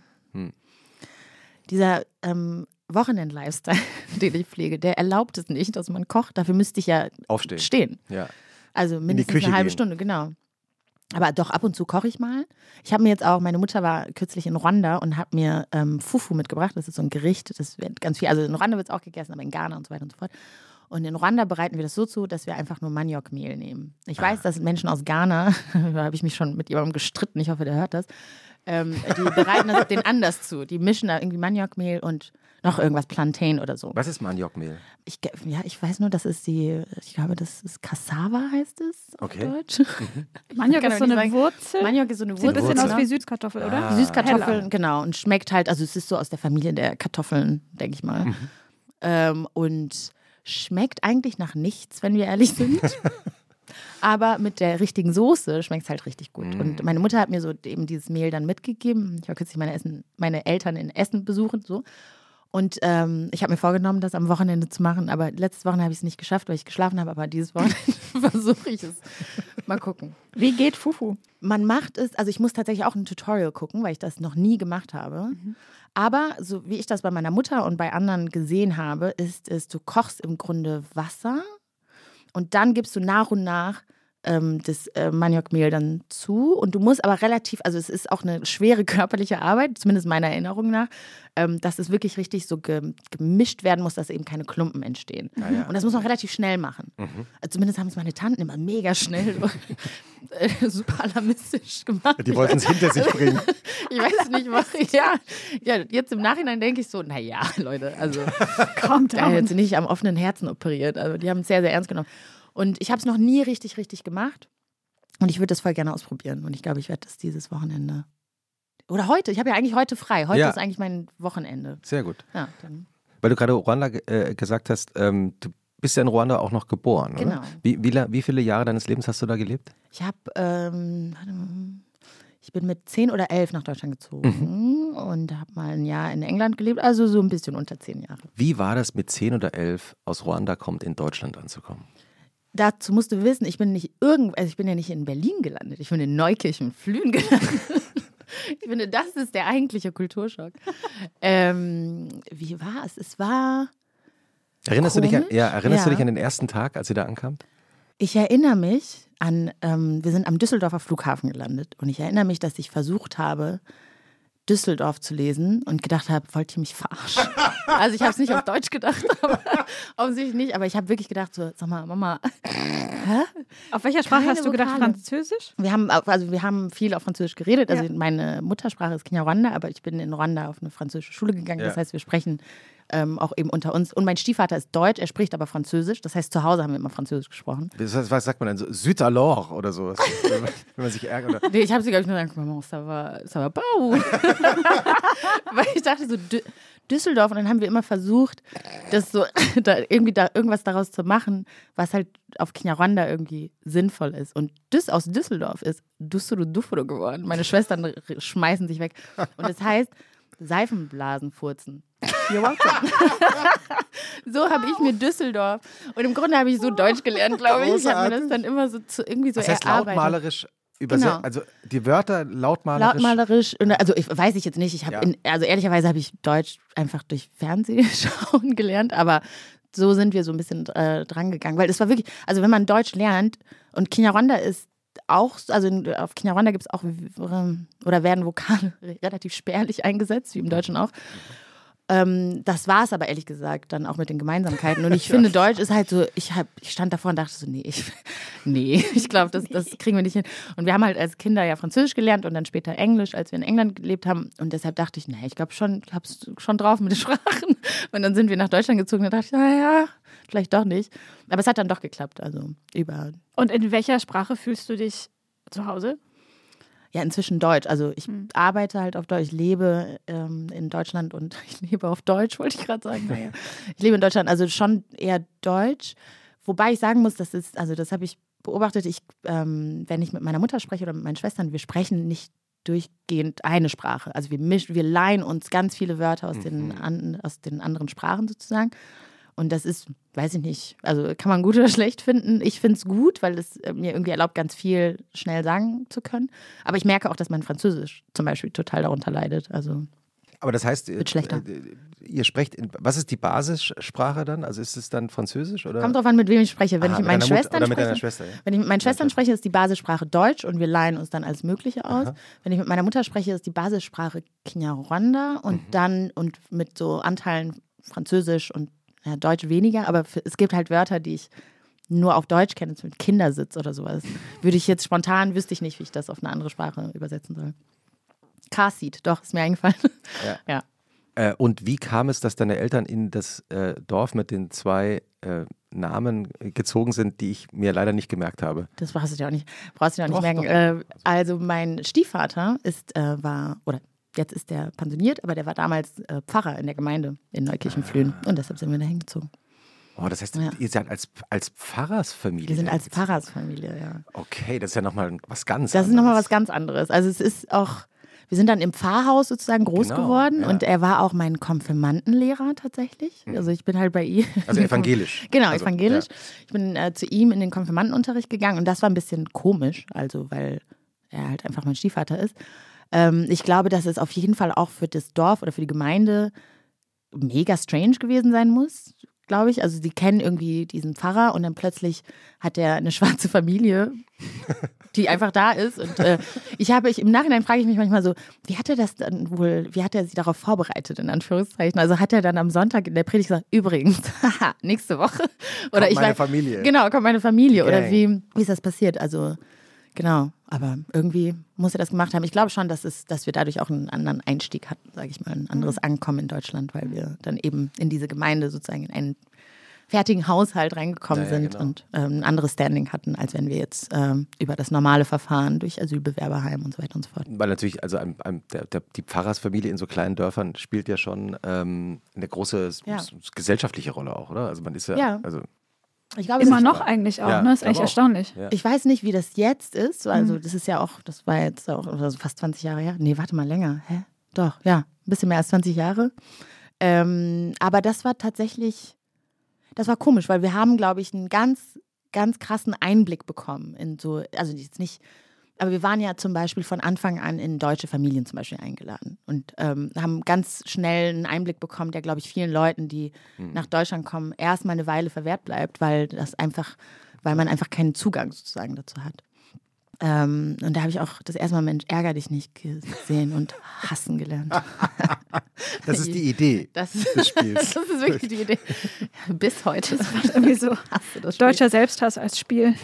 Dieser ähm, Wochenend-Lifestyle, den ich pflege, der erlaubt es nicht, dass man kocht. Dafür müsste ich ja Aufstehen. stehen. Ja. Also mindestens Küche eine halbe gehen. Stunde, genau. Aber doch ab und zu koche ich mal. Ich habe mir jetzt auch, meine Mutter war kürzlich in Ruanda und hat mir ähm, Fufu mitgebracht. Das ist so ein Gericht, das wird ganz viel, also in Ruanda wird es auch gegessen, aber in Ghana und so weiter und so fort. Und in Ruanda bereiten wir das so zu, dass wir einfach nur Maniokmehl nehmen. Ich weiß, dass Menschen aus Ghana, da habe ich mich schon mit jemandem gestritten, ich hoffe, der hört das, ähm, die bereiten das den anders zu. Die mischen da irgendwie Maniokmehl und noch irgendwas, Plantain oder so. Was ist Maniokmehl? Ich, ge- ja, ich weiß nur, das ist die, ich glaube, das ist Cassava, heißt es auf Okay. Deutsch. Maniok Kann ist doch so nicht eine sagen. Wurzel. Maniok ist so eine Sieht ein Wurzel. bisschen aus ne? wie Süßkartoffel, oder? Ah. Süßkartoffeln, Heller. genau. Und schmeckt halt, also es ist so aus der Familie der Kartoffeln, denke ich mal. Ähm, und schmeckt eigentlich nach nichts, wenn wir ehrlich sind. Aber mit der richtigen Soße schmeckt es halt richtig gut. Mm. Und meine Mutter hat mir so eben dieses Mehl dann mitgegeben. Ich war kürzlich meine, Essen, meine Eltern in Essen besuchen, so. Und ähm, ich habe mir vorgenommen, das am Wochenende zu machen, aber letztes Wochenende habe ich es nicht geschafft, weil ich geschlafen habe, aber dieses Wochenende versuche ich es. Mal gucken. Wie geht Fufu? Man macht es, also ich muss tatsächlich auch ein Tutorial gucken, weil ich das noch nie gemacht habe. Mhm. Aber so wie ich das bei meiner Mutter und bei anderen gesehen habe, ist es, du kochst im Grunde Wasser und dann gibst du nach und nach ähm, das äh, Maniokmehl dann zu und du musst aber relativ, also es ist auch eine schwere körperliche Arbeit, zumindest meiner Erinnerung nach, ähm, dass es wirklich richtig so ge- gemischt werden muss, dass eben keine Klumpen entstehen. Ja, ja. Und das muss man relativ schnell machen. Mhm. Also zumindest haben es meine Tanten immer mega schnell so, äh, super alarmistisch gemacht. Die wollten es hinter sich bringen. Ich weiß nicht, was ich, ja, ja, jetzt im Nachhinein denke ich so, naja, Leute, also Kommt da hätten sie nicht am offenen Herzen operiert. Also die haben es sehr, sehr ernst genommen. Und ich habe es noch nie richtig, richtig gemacht. Und ich würde das voll gerne ausprobieren. Und ich glaube, ich werde das dieses Wochenende. Oder heute. Ich habe ja eigentlich heute frei. Heute Ja. ist eigentlich mein Wochenende. Sehr gut. Ja, dann. Weil du gerade Ruanda äh, gesagt hast, ähm, du bist ja in Ruanda auch noch geboren, oder? Genau. Wie, wie, la- wie viele Jahre deines Lebens hast du da gelebt? Ich habe, ähm, warte mal, ich bin mit zehn oder elf nach Deutschland gezogen Mhm. und habe mal ein Jahr in England gelebt. Also so ein bisschen unter zehn Jahre. Wie war das mit zehn oder elf aus Ruanda kommt, in Deutschland anzukommen? Dazu musst du wissen, ich bin nicht irgend, also ich bin ja nicht in Berlin gelandet, ich bin in Neukirchen-Flühen gelandet. Ich finde, das ist der eigentliche Kulturschock. Ähm, wie war es? Es war. Erinnerst, du dich, an, Komisch? ja, erinnerst du Ja. dich an den ersten Tag, als ihr da ankamt? Ich erinnere mich an, ähm, wir sind am Düsseldorfer Flughafen gelandet und ich erinnere mich, dass ich versucht habe, Düsseldorf zu lesen und gedacht habe, wollt ihr mich verarschen? Also ich habe es nicht auf Deutsch gedacht, aber offensichtlich nicht, aber ich habe wirklich gedacht, so, sag mal, Mama, hä? Auf welcher Sprache Keine hast du gedacht? Vokale. Französisch? Wir haben, auch- also wir haben viel auf Französisch geredet. Also Ja. meine Muttersprache ist Kinyarwanda, aber ich bin in Rwanda auf eine französische Schule gegangen. Ja. Das heißt, wir sprechen ähm, auch eben unter uns. Und mein Stiefvater ist Deutsch, er spricht aber Französisch. Das heißt, zu Hause haben wir immer Französisch gesprochen. Was, was sagt man denn so? Süd alors oder so? Wenn man, wenn man sich ärgert. Oder? Nee, ich habe sie, glaube ich, nur gesagt, Maman, ça va, ça va pas. Weil ich dachte so, Dü- Düsseldorf. Und dann haben wir immer versucht, das so, da irgendwie da irgendwas daraus zu machen, was halt auf Kinyarwanda irgendwie sinnvoll ist. Und Düs aus Düsseldorf ist Dussuru Dufuru geworden. Meine Schwestern r- schmeißen sich weg. Und das heißt, Seifenblasen furzen. You're welcome. So habe ich mir Düsseldorf. Und im Grunde habe ich so Deutsch gelernt, glaube ich. Ich habe mir das dann immer so zu, irgendwie so Das heißt erarbeitet. lautmalerisch übersetzt, Genau. also die Wörter lautmalerisch. Lautmalerisch, und also ich weiß ich jetzt nicht, ich habe, Ja. also ehrlicherweise habe ich Deutsch einfach durch Fernsehschauen gelernt, aber so sind wir so ein bisschen äh, dran gegangen, weil es war wirklich, also wenn man Deutsch lernt und Kinyarwanda ist auch, also in, auf Kinyarwanda gibt es auch, ähm, oder werden Vokale relativ spärlich eingesetzt, wie im Deutschen auch. Ähm, das war es aber ehrlich gesagt dann auch mit den Gemeinsamkeiten. Und ich finde, Deutsch ist halt so, ich, hab, ich stand davor und dachte so, nee, ich, nee, ich glaube, das, das kriegen wir nicht hin. Und wir haben halt als Kinder ja Französisch gelernt und dann später Englisch, als wir in England gelebt haben. Und deshalb dachte ich, nee, ich glaube schon, ich habe es schon drauf mit den Sprachen. Und dann sind wir nach Deutschland gezogen und da dachte ich, naja, vielleicht doch nicht. Aber es hat dann doch geklappt, also über, Und in welcher Sprache fühlst du dich zu Hause? ja, inzwischen Deutsch. Also ich Mhm. arbeite halt auf Deutsch, ich lebe ähm, in Deutschland und ich lebe auf Deutsch, wollte ich gerade sagen. Naja. Ich lebe in Deutschland, also schon eher Deutsch. Wobei ich sagen muss, das ist, also das habe ich beobachtet, ich, ähm, wenn ich mit meiner Mutter spreche oder mit meinen Schwestern, wir sprechen nicht durchgehend eine Sprache. Also wir mischen, wir leihen uns ganz viele Wörter aus, den, an, aus den anderen Sprachen sozusagen. Und das ist, weiß ich nicht, also kann man gut oder schlecht finden. Ich finde es gut, weil es äh, mir irgendwie erlaubt, ganz viel schnell sagen zu können. Aber ich merke auch, dass mein Französisch zum Beispiel total darunter leidet. Also Aber das heißt, Wird schlechter. äh, ihr sprecht, in, was ist die Basissprache dann? Also ist es dann Französisch? Oder? kommt drauf an, mit wem ich spreche. Wenn Aha, ich mit mit meinen deiner Mutter Schwestern oder mit spreche, deiner Schwester, ja? wenn ich mit meinen Schwestern spreche, ist die Basissprache Deutsch und wir leihen uns dann alles Mögliche aus. Aha. Wenn ich mit meiner Mutter spreche, ist die Basissprache Kinyarwanda und Mhm. dann und mit so Anteilen Französisch und ja, Deutsch weniger, aber für, es gibt halt Wörter, die ich nur auf Deutsch kenne, zum Beispiel Kindersitz oder sowas. Würde ich jetzt spontan, wüsste ich nicht, wie ich das auf eine andere Sprache übersetzen soll. Car-Seat, doch, ist mir eingefallen. Ja. Ja. Äh, und wie kam es, dass deine Eltern in das äh, Dorf mit den zwei äh, Namen gezogen sind, die ich mir leider nicht gemerkt habe? Das brauchst du dir auch nicht, brauchst du dir auch Doch, nicht merken. Äh, also mein Stiefvater ist, äh, war, oder jetzt ist der pensioniert, aber der war damals äh, Pfarrer in der Gemeinde in Neukirchen-Flühen und deshalb sind wir da hingezogen. Oh, das heißt, Ja. ihr seid als, als Pfarrersfamilie. Wir sind als gezogen. Pfarrersfamilie, ja. Okay, das ist ja nochmal was ganz Das ist anderes. nochmal was ganz anderes. Also es ist auch, wir sind dann im Pfarrhaus sozusagen groß Genau, geworden ja. und er war auch mein Konfirmandenlehrer tatsächlich. Also ich bin halt bei ihm. Also evangelisch. Genau, Also, evangelisch. Ich bin äh, zu ihm in den Konfirmandenunterricht gegangen und das war ein bisschen komisch, also weil er halt einfach mein Stiefvater ist. Ähm, ich glaube, dass es auf jeden Fall auch für das Dorf oder für die Gemeinde mega strange gewesen sein muss, glaube ich. Also die kennen irgendwie diesen Pfarrer und dann plötzlich hat er eine schwarze Familie, die einfach da ist. Und äh, ich habe, ich, im Nachhinein frage ich mich manchmal so, wie hat er das dann wohl, wie hat er sie darauf vorbereitet, in Anführungszeichen? Also hat er dann am Sonntag in der Predigt gesagt, übrigens, haha, nächste Woche. Oder kommt ich meine weiß, Familie. Genau, kommt meine Familie. Gang. Oder wie, wie ist das passiert? Also genau, aber irgendwie muss er das gemacht haben. Ich glaube schon, dass, es, dass wir dadurch auch einen anderen Einstieg hatten, sage ich mal, ein anderes Ankommen in Deutschland, weil wir dann eben in diese Gemeinde sozusagen in einen fertigen Haushalt reingekommen Ja, ja, sind genau. und ähm, ein anderes Standing hatten, als wenn wir jetzt ähm, über das normale Verfahren durch Asylbewerberheim und so weiter und so fort. Weil natürlich, also ein, ein, der, der, die Pfarrersfamilie in so kleinen Dörfern spielt ja schon ähm, eine große Ja. s- s- gesellschaftliche Rolle auch, oder? Also man ist ja, Ja. also Ich glaube, Immer es ist- noch eigentlich auch, Ja, ne? Ist glaube echt auch. erstaunlich. Ja. Ich weiß nicht, wie das jetzt ist. Also Mhm. das ist ja auch, das war jetzt auch also fast zwanzig Jahre her. Nee, warte mal, länger. Hä? Doch, ja, ein bisschen mehr als zwanzig Jahre. Ähm, aber das war tatsächlich, das war komisch, weil wir haben, glaube ich, einen ganz, ganz krassen Einblick bekommen in so, also jetzt nicht, aber wir waren ja zum Beispiel von Anfang an in deutsche Familien zum Beispiel eingeladen und ähm, haben ganz schnell einen Einblick bekommen, der, glaube ich, vielen Leuten, die Mhm. nach Deutschland kommen, erstmal eine Weile verwehrt bleibt, weil das einfach, weil man einfach keinen Zugang sozusagen dazu hat. Ähm, und da habe ich auch das erste Mal Mensch, ärger dich nicht gesehen und hassen gelernt. das ist die Idee Das, des Spiels. das ist wirklich die Idee. Bis heute. Irgendwie so Hasse das Spiel. deutscher Selbsthass als Spiel.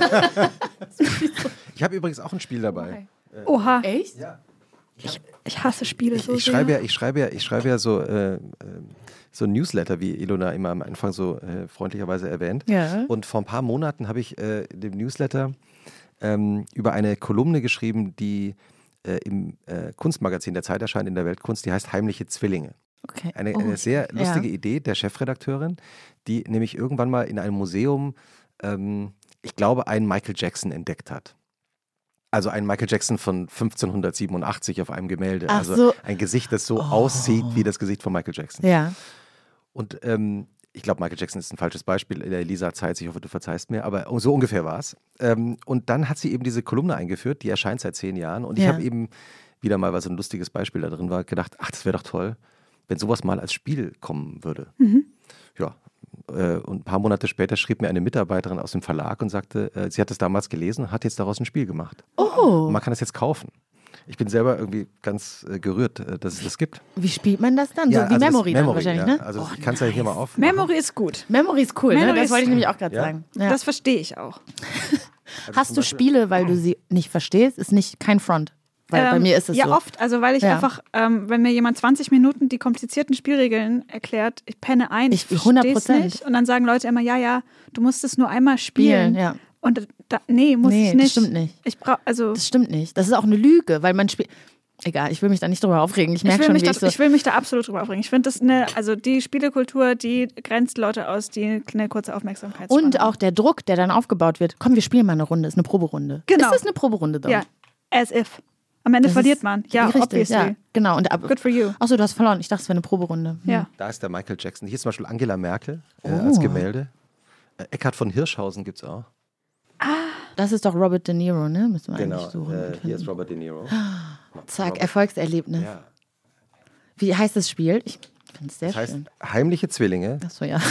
Ich habe übrigens auch ein Spiel dabei. Oha, Echt? Ja. ich hasse Spiele Ich, so ich sehr. schreibe ja, ich schreibe ja, ich schreibe ja so, äh, äh, so Newsletter, wie Ilona immer am Anfang so äh, freundlicherweise erwähnt. Ja. Und vor ein paar Monaten habe ich äh, in dem Newsletter ähm, über eine Kolumne geschrieben, die äh, im äh, Kunstmagazin der Zeit erscheint in der Weltkunst, die heißt Heimliche Zwillinge. Okay. Eine, Oh, eine sehr ja. lustige Idee der Chefredakteurin, die nämlich irgendwann mal in einem Museum, ähm, ich glaube, einen Michael Jackson entdeckt hat. Also einen Michael Jackson von fünfzehnhundertsiebenundachtzig auf einem Gemälde. Ach also so. ein Gesicht, das so Oh. aussieht wie das Gesicht von Michael Jackson. Ja. Und ähm, ich glaube, Michael Jackson ist ein falsches Beispiel in der Elisa-Zeit. Ich hoffe, du verzeihst mir, aber so ungefähr war es. Ähm, und dann hat sie eben diese Kolumne eingeführt, die erscheint seit zehn Jahren. Und ich Ja. habe eben wieder mal, weil so ein lustiges Beispiel da drin war, gedacht, ach, das wäre doch toll, wenn sowas mal als Spiel kommen würde. Mhm. Ja. Äh, und ein paar Monate später schrieb mir eine Mitarbeiterin aus dem Verlag und sagte, äh, sie hat es damals gelesen und hat jetzt daraus ein Spiel gemacht. Oh. Und man kann es jetzt kaufen. Ich bin selber irgendwie ganz äh, gerührt, äh, dass es das gibt. Wie spielt man das dann? So wie also das Memory, dann Memory, wahrscheinlich, ja. ne? Also Oh, ich kann es ja hier mal nice. aufmachen. Memory ist gut. Memory ist cool, Memory ne? Das ist- wollte ich nämlich auch gerade Ja. sagen. Ja. Das verstehe ich auch. Also Hast zum du Beispiel- Spiele, weil du sie nicht verstehst? Ist nicht kein Front. Weil bei Ähm, mir ist es ja, so. oft. Also, weil ich Ja. einfach, ähm, wenn mir jemand zwanzig Minuten die komplizierten Spielregeln erklärt, ich penne ein, ich, Ich- hundert versteh's Prozent. nicht. Und dann sagen Leute immer, ja, ja, du musst es nur einmal spielen. Spielen, ja. Und da, nee, muss Nee, ich nicht. das stimmt nicht. Ich brauche, also, Das stimmt nicht. Das ist auch eine Lüge, weil man spielt. Egal, ich will mich da nicht drüber aufregen. Ich ich merke will, schon, mich wie da, ich so. ich will mich da absolut drüber aufregen. Ich finde das eine, also die Spielekultur, die grenzt Leute aus, die eine kurze Aufmerksamkeitsspanne Und haben. auch der Druck, der dann aufgebaut wird. Komm, wir spielen mal eine Runde. Ist eine Proberunde. Genau. Ist das eine Proberunde dort? Ja, as if. Am Ende Das verliert ist- man. Ja, richtig, obviously. Ja, genau. Und ab, Good for you. Achso, du hast verloren. Ich dachte, es wäre eine Proberunde. Hm. Ja. Da ist der Michael Jackson. Hier ist zum Beispiel Angela Merkel äh, Oh. als Gemälde. Äh, Eckhard von Hirschhausen gibt es auch. Das ist doch Robert De Niro, ne? Müssen wir Genau, eigentlich suchen. und äh, hier finden. ist Robert De Niro. Zack, Robert. Erfolgserlebnis. Ja. Wie heißt das Spiel? Ich finde es sehr Das heißt schön. Heimliche Zwillinge, Achso, ja.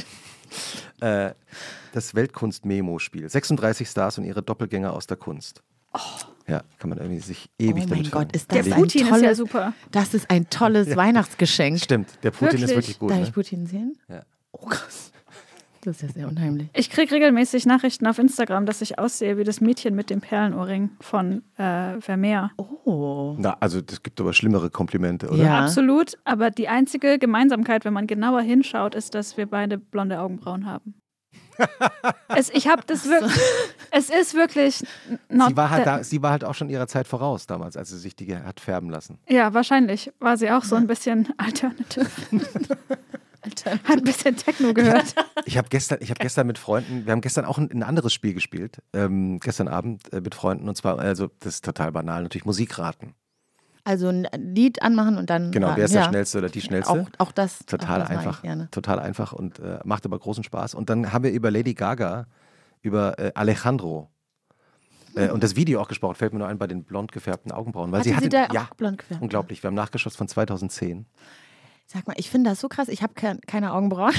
äh, das Weltkunst-Memo-Spiel. sechsunddreißig Stars und ihre Doppelgänger aus der Kunst. Ja, kann man irgendwie sich ewig Oh damit mein Gott, ist Der das ein Putin ist ja tolles, super. das ist ein tolles Weihnachtsgeschenk. Stimmt, der Putin ist Wirklich? wirklich gut. Darf Ne? ich Putin sehen? Ja. Oh krass. Das ist ja sehr unheimlich. Ich kriege regelmäßig Nachrichten auf Instagram, dass ich aussehe wie das Mädchen mit dem Perlenohrring von äh, Vermeer. Oh. Na, also das gibt aber schlimmere Komplimente, oder? Ja. Absolut, aber die einzige Gemeinsamkeit, wenn man genauer hinschaut, ist, dass wir beide blonde Augenbrauen haben. es, ich habe das wirklich. Es ist wirklich. Not Sie war, halt that- da, sie war halt auch schon ihrer Zeit voraus damals, als sie sich die hat färben lassen. Ja, wahrscheinlich war sie auch so ein bisschen alternative. Hat ein bisschen Techno gehört. Ich habe gestern, ich hab gestern mit Freunden, wir haben gestern auch ein, ein anderes Spiel gespielt, ähm, gestern Abend äh, mit Freunden, und zwar, also das ist total banal, natürlich Musikraten. Also ein Lied anmachen und dann. Genau, raten. wer ist ja. der Schnellste oder die Schnellste? Auch, auch das. Total auch das mag einfach, ich gerne. total einfach und äh, macht aber großen Spaß. Und dann haben wir über Lady Gaga, über äh, Alejandro äh, und das Video auch gesprochen, fällt mir nur ein bei den blond gefärbten Augenbrauen. Weil Hatte sie hatte, sie da ja, auch blond gefärbt? unglaublich, wir haben nachgeschaut von zweitausendzehn. Sag mal, ich finde das so krass. Ich habe ke keine Augenbrauen.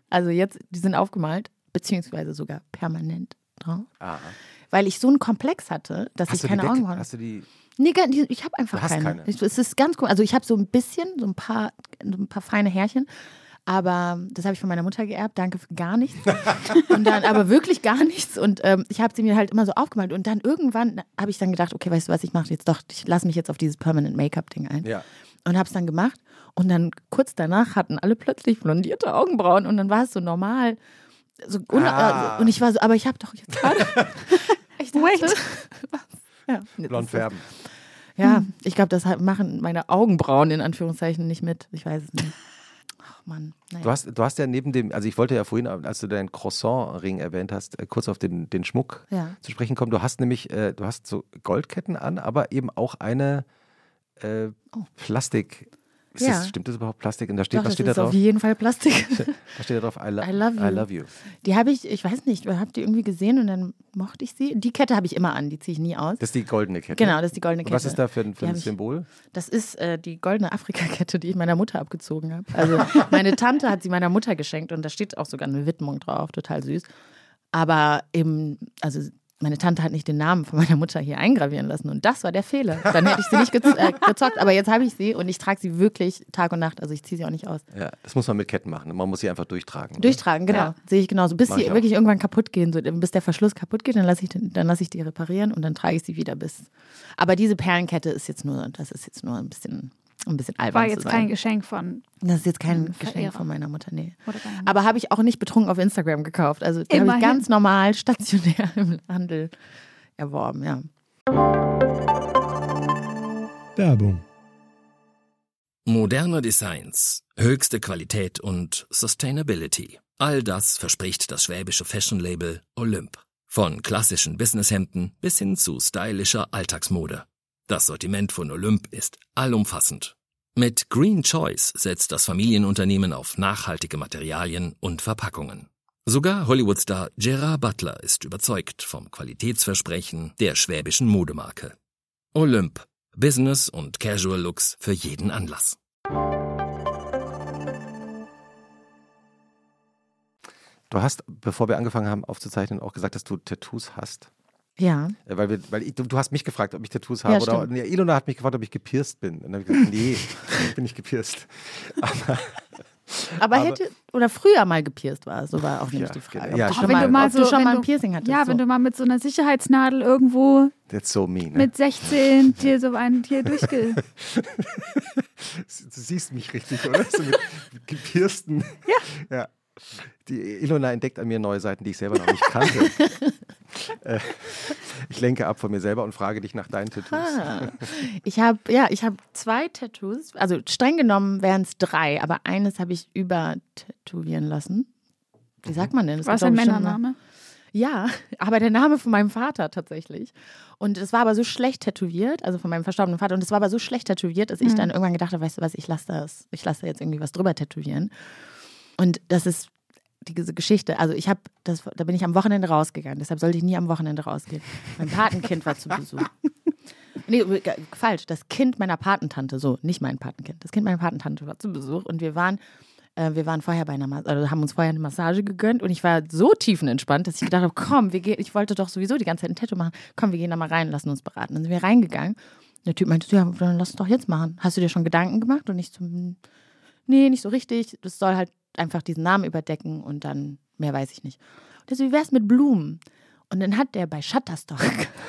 Also jetzt, die sind aufgemalt, beziehungsweise sogar permanent drauf. Ah. Weil ich so einen Komplex hatte, dass Hast ich keine weg, Augenbrauen habe. Hast du die... Nee, ich habe einfach keine. keine. Es ist ganz cool. Also ich habe so ein bisschen, so ein paar, so ein paar feine Härchen, aber das habe ich von meiner Mutter geerbt. Danke für gar nichts. Und dann aber wirklich gar nichts. Und ähm, ich habe sie mir halt immer so aufgemalt. Und dann irgendwann habe ich dann gedacht, okay, weißt du was, ich mache jetzt doch, ich lasse mich jetzt auf dieses Permanent Make-up-Ding ein. Ja. Und habe es dann gemacht. Und dann kurz danach hatten alle plötzlich blondierte Augenbrauen. Und dann war es so normal. So ah. äh, und ich war so, aber ich habe doch jetzt gerade. Ich dachte, Wait. Ja, Blond färben. Ja, ich glaube, das machen meine Augenbrauen in Anführungszeichen nicht mit. Ich weiß es nicht. Ach Mann. Naja. Du hast, du hast ja neben dem, also ich wollte ja vorhin, als du deinen Croissant-Ring erwähnt hast, kurz auf den, den Schmuck ja. zu sprechen kommen. Du hast nämlich, äh, du hast so Goldketten an, aber eben auch eine äh, oh. Plastik. Ist ja. das, stimmt das überhaupt Plastik? Und da steht, Doch, was das steht ist da drauf? auf jeden Fall Plastik. Da steht da drauf, I, lo- I love you. I love you. Die habe ich, ich weiß nicht, habe die irgendwie gesehen und dann mochte ich sie. Die Kette habe ich immer an, die ziehe ich nie aus. Das ist die goldene Kette. Genau, das ist die goldene Kette. Und was ist da für ein, für ein ich, Symbol? Das ist äh, die goldene Afrika-Kette, die ich meiner Mutter abgezogen habe. Also meine Tante hat sie meiner Mutter geschenkt und da steht auch sogar eine Widmung drauf, total süß. Aber eben, also meine Tante hat nicht den Namen von meiner Mutter hier eingravieren lassen und das war der Fehler. Dann hätte ich sie nicht gez- äh, gezockt, aber jetzt habe ich sie und ich trage sie wirklich Tag und Nacht, also ich ziehe sie auch nicht aus. Ja, das muss man mit Ketten machen. Man muss sie einfach durchtragen. Durchtragen, genau. Ja. Sehe ich genauso. Bis Mach sie ich auch. wirklich irgendwann kaputt gehen, so, bis der Verschluss kaputt geht, dann lasse ich, den- dann lasse ich die reparieren und dann trage ich sie wieder bis. Aber diese Perlenkette ist jetzt nur, das ist jetzt nur ein bisschen, ein bisschen albern War zu jetzt sein. kein Geschenk von. Das ist jetzt kein Verehrer. Geschenk von meiner Mutter, nee. Oder deinem- Aber habe ich auch nicht betrunken auf Instagram gekauft. Also die habe ich Immerhin. ganz normal stationär im Handel erworben, ja. Werbung. Moderne Designs, höchste Qualität und Sustainability. All das verspricht das schwäbische Fashion-Label Olymp. Von klassischen Businesshemden bis hin zu stylischer Alltagsmode. Das Sortiment von Olymp ist allumfassend. Mit Green Choice setzt das Familienunternehmen auf nachhaltige Materialien und Verpackungen. Sogar Hollywood-Star Gerard Butler ist überzeugt vom Qualitätsversprechen der schwäbischen Modemarke. Olymp. Business und Casual Looks für jeden Anlass. Du hast, bevor wir angefangen haben aufzuzeichnen, auch gesagt, dass du Tattoos hast. Ja. Äh, Weil, wir, weil ich, du, du hast mich gefragt, ob ich Tattoos Ja, habe. Oder stimmt. nee, Ilona hat mich gefragt, ob ich gepierst bin. Und dann habe ich gesagt, nee, ich bin nicht gepierst. Aber, Aber, Aber- hätte, oder früher mal gepierst war, so war auch nämlich Ja, die Frage. genau. Ja, ob du stimmt. schon wenn mal, du mal ob so, du schon wenn mal ein du- Piercing hattest. Ja, so. wenn du mal mit so einer Sicherheitsnadel irgendwo that's so mean. Ne? mit sechzehn dir so einen hier durchge... Du siehst mich richtig, oder? So mit, mit gepiersten. Ja. ja. Die Ilona entdeckt an mir neue Seiten, die ich selber noch nicht kannte. äh, ich lenke ab von mir selber und frage dich nach deinen Tattoos. Ah. Ich habe ja, ich habe zwei Tattoos. Also streng genommen wären es drei, aber eines habe ich übertätowieren lassen. Wie sagt man denn? Das Was gibt ein doch bestimmt Männername? eine- Ja, aber der Name von meinem Vater tatsächlich. Und es war aber so schlecht tätowiert, also von meinem verstorbenen Vater. Und es war aber so schlecht tätowiert, dass ich Mhm. dann irgendwann gedacht habe, weißt du was, ich lasse das, ich lasse da jetzt irgendwie was drüber tätowieren. Und das ist diese Geschichte. Also ich habe, das, da bin ich am Wochenende rausgegangen. Deshalb sollte ich nie am Wochenende rausgehen. Mein Patenkind war zu Besuch. Nee, g- falsch. Das Kind meiner Patentante, so, nicht mein Patenkind. Das Kind meiner Patentante war zu Besuch und wir waren, äh, wir waren vorher bei einer, Mas- also haben uns vorher eine Massage gegönnt und ich war so tiefenentspannt, dass ich gedacht habe, komm, wir gehen, ich wollte doch sowieso die ganze Zeit ein Tattoo machen. Komm, wir gehen da mal rein, lassen uns beraten. Dann sind wir reingegangen. Der Typ meinte, ja, dann lass es doch jetzt machen. Hast du dir schon Gedanken gemacht? Und ich so, hm, nee, nicht so richtig. Das soll halt einfach diesen Namen überdecken und dann mehr weiß ich nicht. Und der so, wie wär's mit Blumen? Und dann hat der bei Shutterstock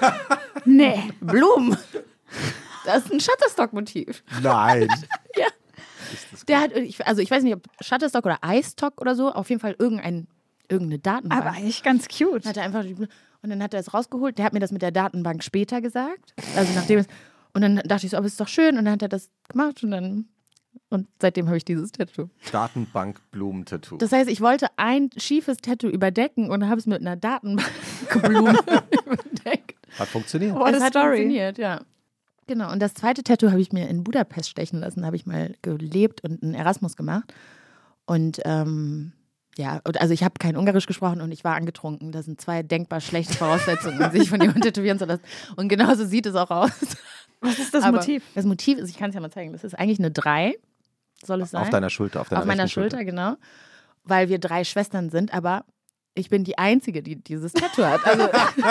Nee. Blumen. Das ist ein Shutterstock-Motiv. Nein. Ja. Ist das Der hat, ich- also ich weiß nicht, ob Shutterstock oder iStock oder so, auf jeden Fall irgendein, irgendeine Datenbank. Aber eigentlich ganz cute. Hat er einfach die Blu- und dann hat er es rausgeholt. Der hat mir das mit der Datenbank später gesagt. Also nachdem es, und dann dachte ich so, aber es ist doch schön. Und dann hat er das gemacht und dann, und seitdem habe ich dieses Tattoo. Datenbank-Blumen-Tattoo. Das heißt, ich wollte ein schiefes Tattoo überdecken und habe es mit einer Datenbankblume überdeckt. Hat funktioniert. What es a hat story. funktioniert, ja. Genau, und das zweite Tattoo habe ich mir in Budapest stechen lassen. Da habe ich mal gelebt und einen Erasmus gemacht. Und ähm, ja, und also ich habe kein Ungarisch gesprochen und ich war angetrunken. Das sind zwei denkbar schlechte Voraussetzungen, sich von jemandem tätowieren zu lassen. Und genauso sieht es auch aus. Was ist das Aber Motiv? Das Motiv ist, ich kann es ja mal zeigen, das ist eigentlich eine drei, soll es sein. Auf deiner Schulter, auf deiner Auf meiner rechten Schulter, genau. weil wir drei Schwestern sind, aber ich bin die Einzige, die dieses Tattoo hat. Also,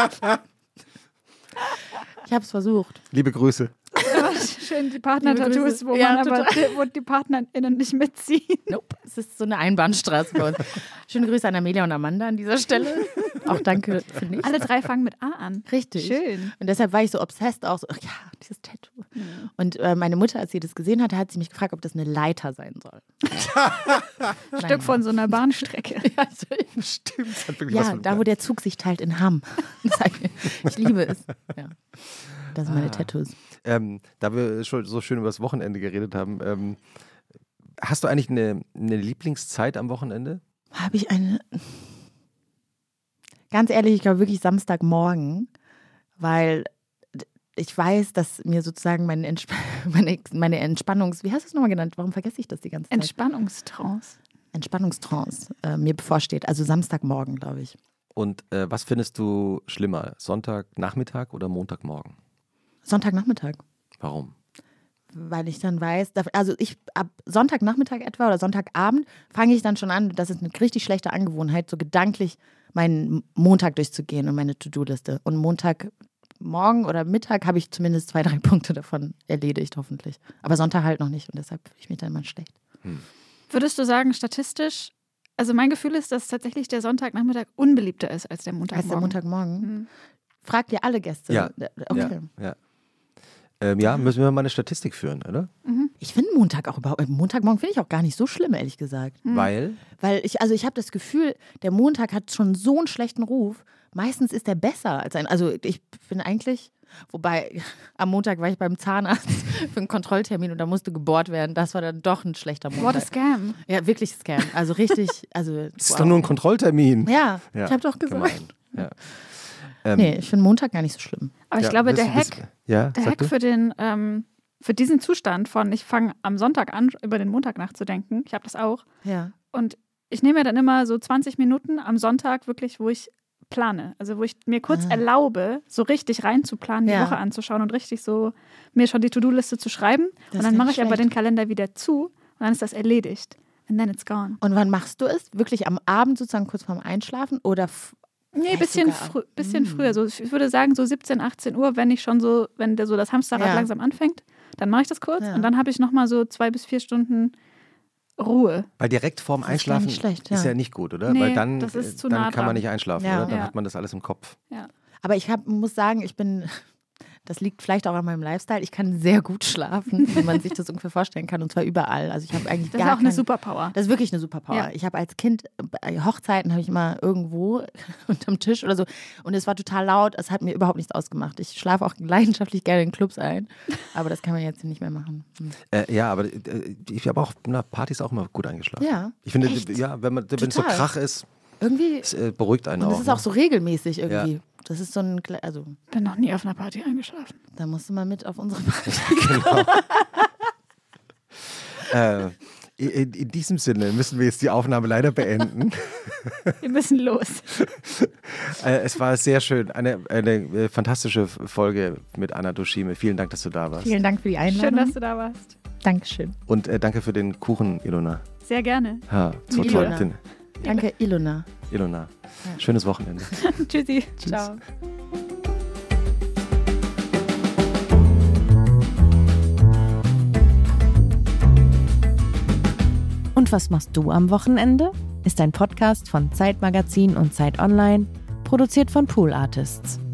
ich habe es versucht. Liebe Grüße. Schön die Partner-Tattoos, wo Ja, man aber die, wo die PartnerInnen nicht mitziehen. Nope, es ist so eine Einbahnstraße bei uns. Schöne Grüße an Amelia und Amanda an dieser Stelle. Auch danke für nichts. Alle drei fangen mit A an. Richtig. Schön. Und deshalb war ich so obsessed auch so, ach ja, dieses Tattoo. Mhm. Und äh, meine Mutter, als sie das gesehen hatte, hat sie mich gefragt, ob das eine Leiter sein soll. Ein Stück von so einer Bahnstrecke. Ja, also, Stimmt. Das hat wirklich was ja mit- da wo der Zug sich teilt in Hamm. Ich liebe es. Ja. Das sind meine Ah. Tattoos. Ähm, da wir schon so schön über das Wochenende geredet haben, ähm, hast du eigentlich eine, eine Lieblingszeit am Wochenende? Habe ich eine. Ganz ehrlich, ich glaube wirklich Samstagmorgen, weil ich weiß, dass mir sozusagen meine, Entsp meine, meine Entspannungs... Wie hast du es nochmal genannt? Warum vergesse ich das die ganze Zeit? Entspannungstrance. Entspannungstrance äh, mir bevorsteht. Also Samstagmorgen, glaube ich. Und äh, was findest du schlimmer? Sonntagnachmittag oder Montagmorgen? Sonntagnachmittag. Warum? Weil ich dann weiß, also ich ab Sonntagnachmittag etwa oder Sonntagabend fange ich dann schon an, das ist eine richtig schlechte Angewohnheit, so gedanklich meinen Montag durchzugehen und meine To-Do-Liste. Und Montagmorgen oder Mittag habe ich zumindest zwei, drei Punkte davon erledigt, hoffentlich. Aber Sonntag halt noch nicht und deshalb fühle ich mich dann immer schlecht. Hm. Würdest du sagen, statistisch, also mein Gefühl ist, dass tatsächlich der Sonntagnachmittag unbeliebter ist als der Montagmorgen. Als der Montagmorgen. Mhm. Fragt ihr alle Gäste? Ja. Okay. Ja, ja. Ähm, ja, müssen wir mal eine Statistik führen, oder? Ich finde Montag auch überhaupt, Montagmorgen finde ich auch gar nicht so schlimm, ehrlich gesagt. Mhm. Weil, Weil ich, also ich habe das Gefühl, der Montag hat schon so einen schlechten Ruf. Meistens ist der besser als ein, also ich bin eigentlich, wobei am Montag war ich beim Zahnarzt für einen Kontrolltermin und da musste gebohrt werden. Das war dann doch ein schlechter Montag. What a scam. Ja, wirklich Scam. Also richtig, also. das ist doch nur ein Kontrolltermin. Ja, Ja, ich habe doch gesagt. Gemein. Ja. Ähm, Nee, ich finde Montag gar nicht so schlimm. Aber ich ja, glaube, willst der du- willst- Hack, Ja, der sag Hack du? für den, ähm, für diesen Zustand von, ich fange am Sonntag an, über den Montag nachzudenken, ich habe das auch. Ja. Und ich nehme mir dann immer so zwanzig Minuten am Sonntag wirklich, wo ich plane. Also wo ich mir kurz Ah. erlaube, so richtig reinzuplanen, die Ja. Woche anzuschauen und richtig so mir schon die To-Do-Liste zu schreiben. Das und dann ist mache nicht ich aber schlecht. den Kalender wieder zu und dann ist das erledigt. And then it's gone. Und wann machst du es? Wirklich am Abend sozusagen kurz vorm Einschlafen oder f- Nee, Vielleicht bisschen, sogar- frü bisschen Mm. früher. So, ich würde sagen, so siebzehn, achtzehn Uhr, wenn ich schon so, wenn der so das Hamsterrad Ja. langsam anfängt, dann mache ich das kurz Ja. und dann habe ich nochmal so zwei bis vier Stunden Ruhe. Weil direkt vorm Das ist gar Einschlafen nicht schlecht, ist ja. ja nicht gut, oder? Nee, Weil dann, das ist zu dann nah kann man dran. nicht einschlafen, Ja. oder? Dann Ja. hat man das alles im Kopf. Aber ich hab, muss sagen, ich bin, das liegt vielleicht auch an meinem Lifestyle, ich kann sehr gut schlafen, wie man sich das ungefähr vorstellen kann, und zwar überall. Also ich habe eigentlich Das gar ist auch eine kein- Superpower. Das ist wirklich eine Superpower. Ja. Ich habe als Kind, bei Hochzeiten habe ich immer irgendwo unterm Tisch oder so und es war total laut, es hat mir überhaupt nichts ausgemacht. Ich schlafe auch leidenschaftlich gerne in Clubs ein, aber das kann man jetzt nicht mehr machen. Hm. Äh, ja, aber äh, ich habe auch na, Partys auch immer gut eingeschlafen. Ja, Ich finde, echt? ja, wenn man, wenn es so Total. Krach ist, Irgendwie, es äh, beruhigt einen und auch. das ist ne? auch so regelmäßig irgendwie. Das ist so ein, Kle- also Bin noch nie auf einer Party eingeschlafen. da musst du mal mit auf unsere Party. Äh, in, in diesem Sinne müssen wir jetzt die Aufnahme leider beenden. Wir müssen los. äh, es war sehr schön. Eine, eine äh, fantastische Folge mit Anna Dushime. Vielen Dank, dass du da warst. Vielen Dank für die Einladung. Schön, dass du da warst. Dankeschön. Und äh, danke für den Kuchen, Ilona. Sehr gerne. Ha, so Ilona. toll. Den, Danke, Ilona. Ilona. Schönes Wochenende. Tschüssi. Tschüss. Ciao. Und was machst du am Wochenende? Ist ein Podcast von Zeit Magazin und Zeit Online, produziert von Pool Artists.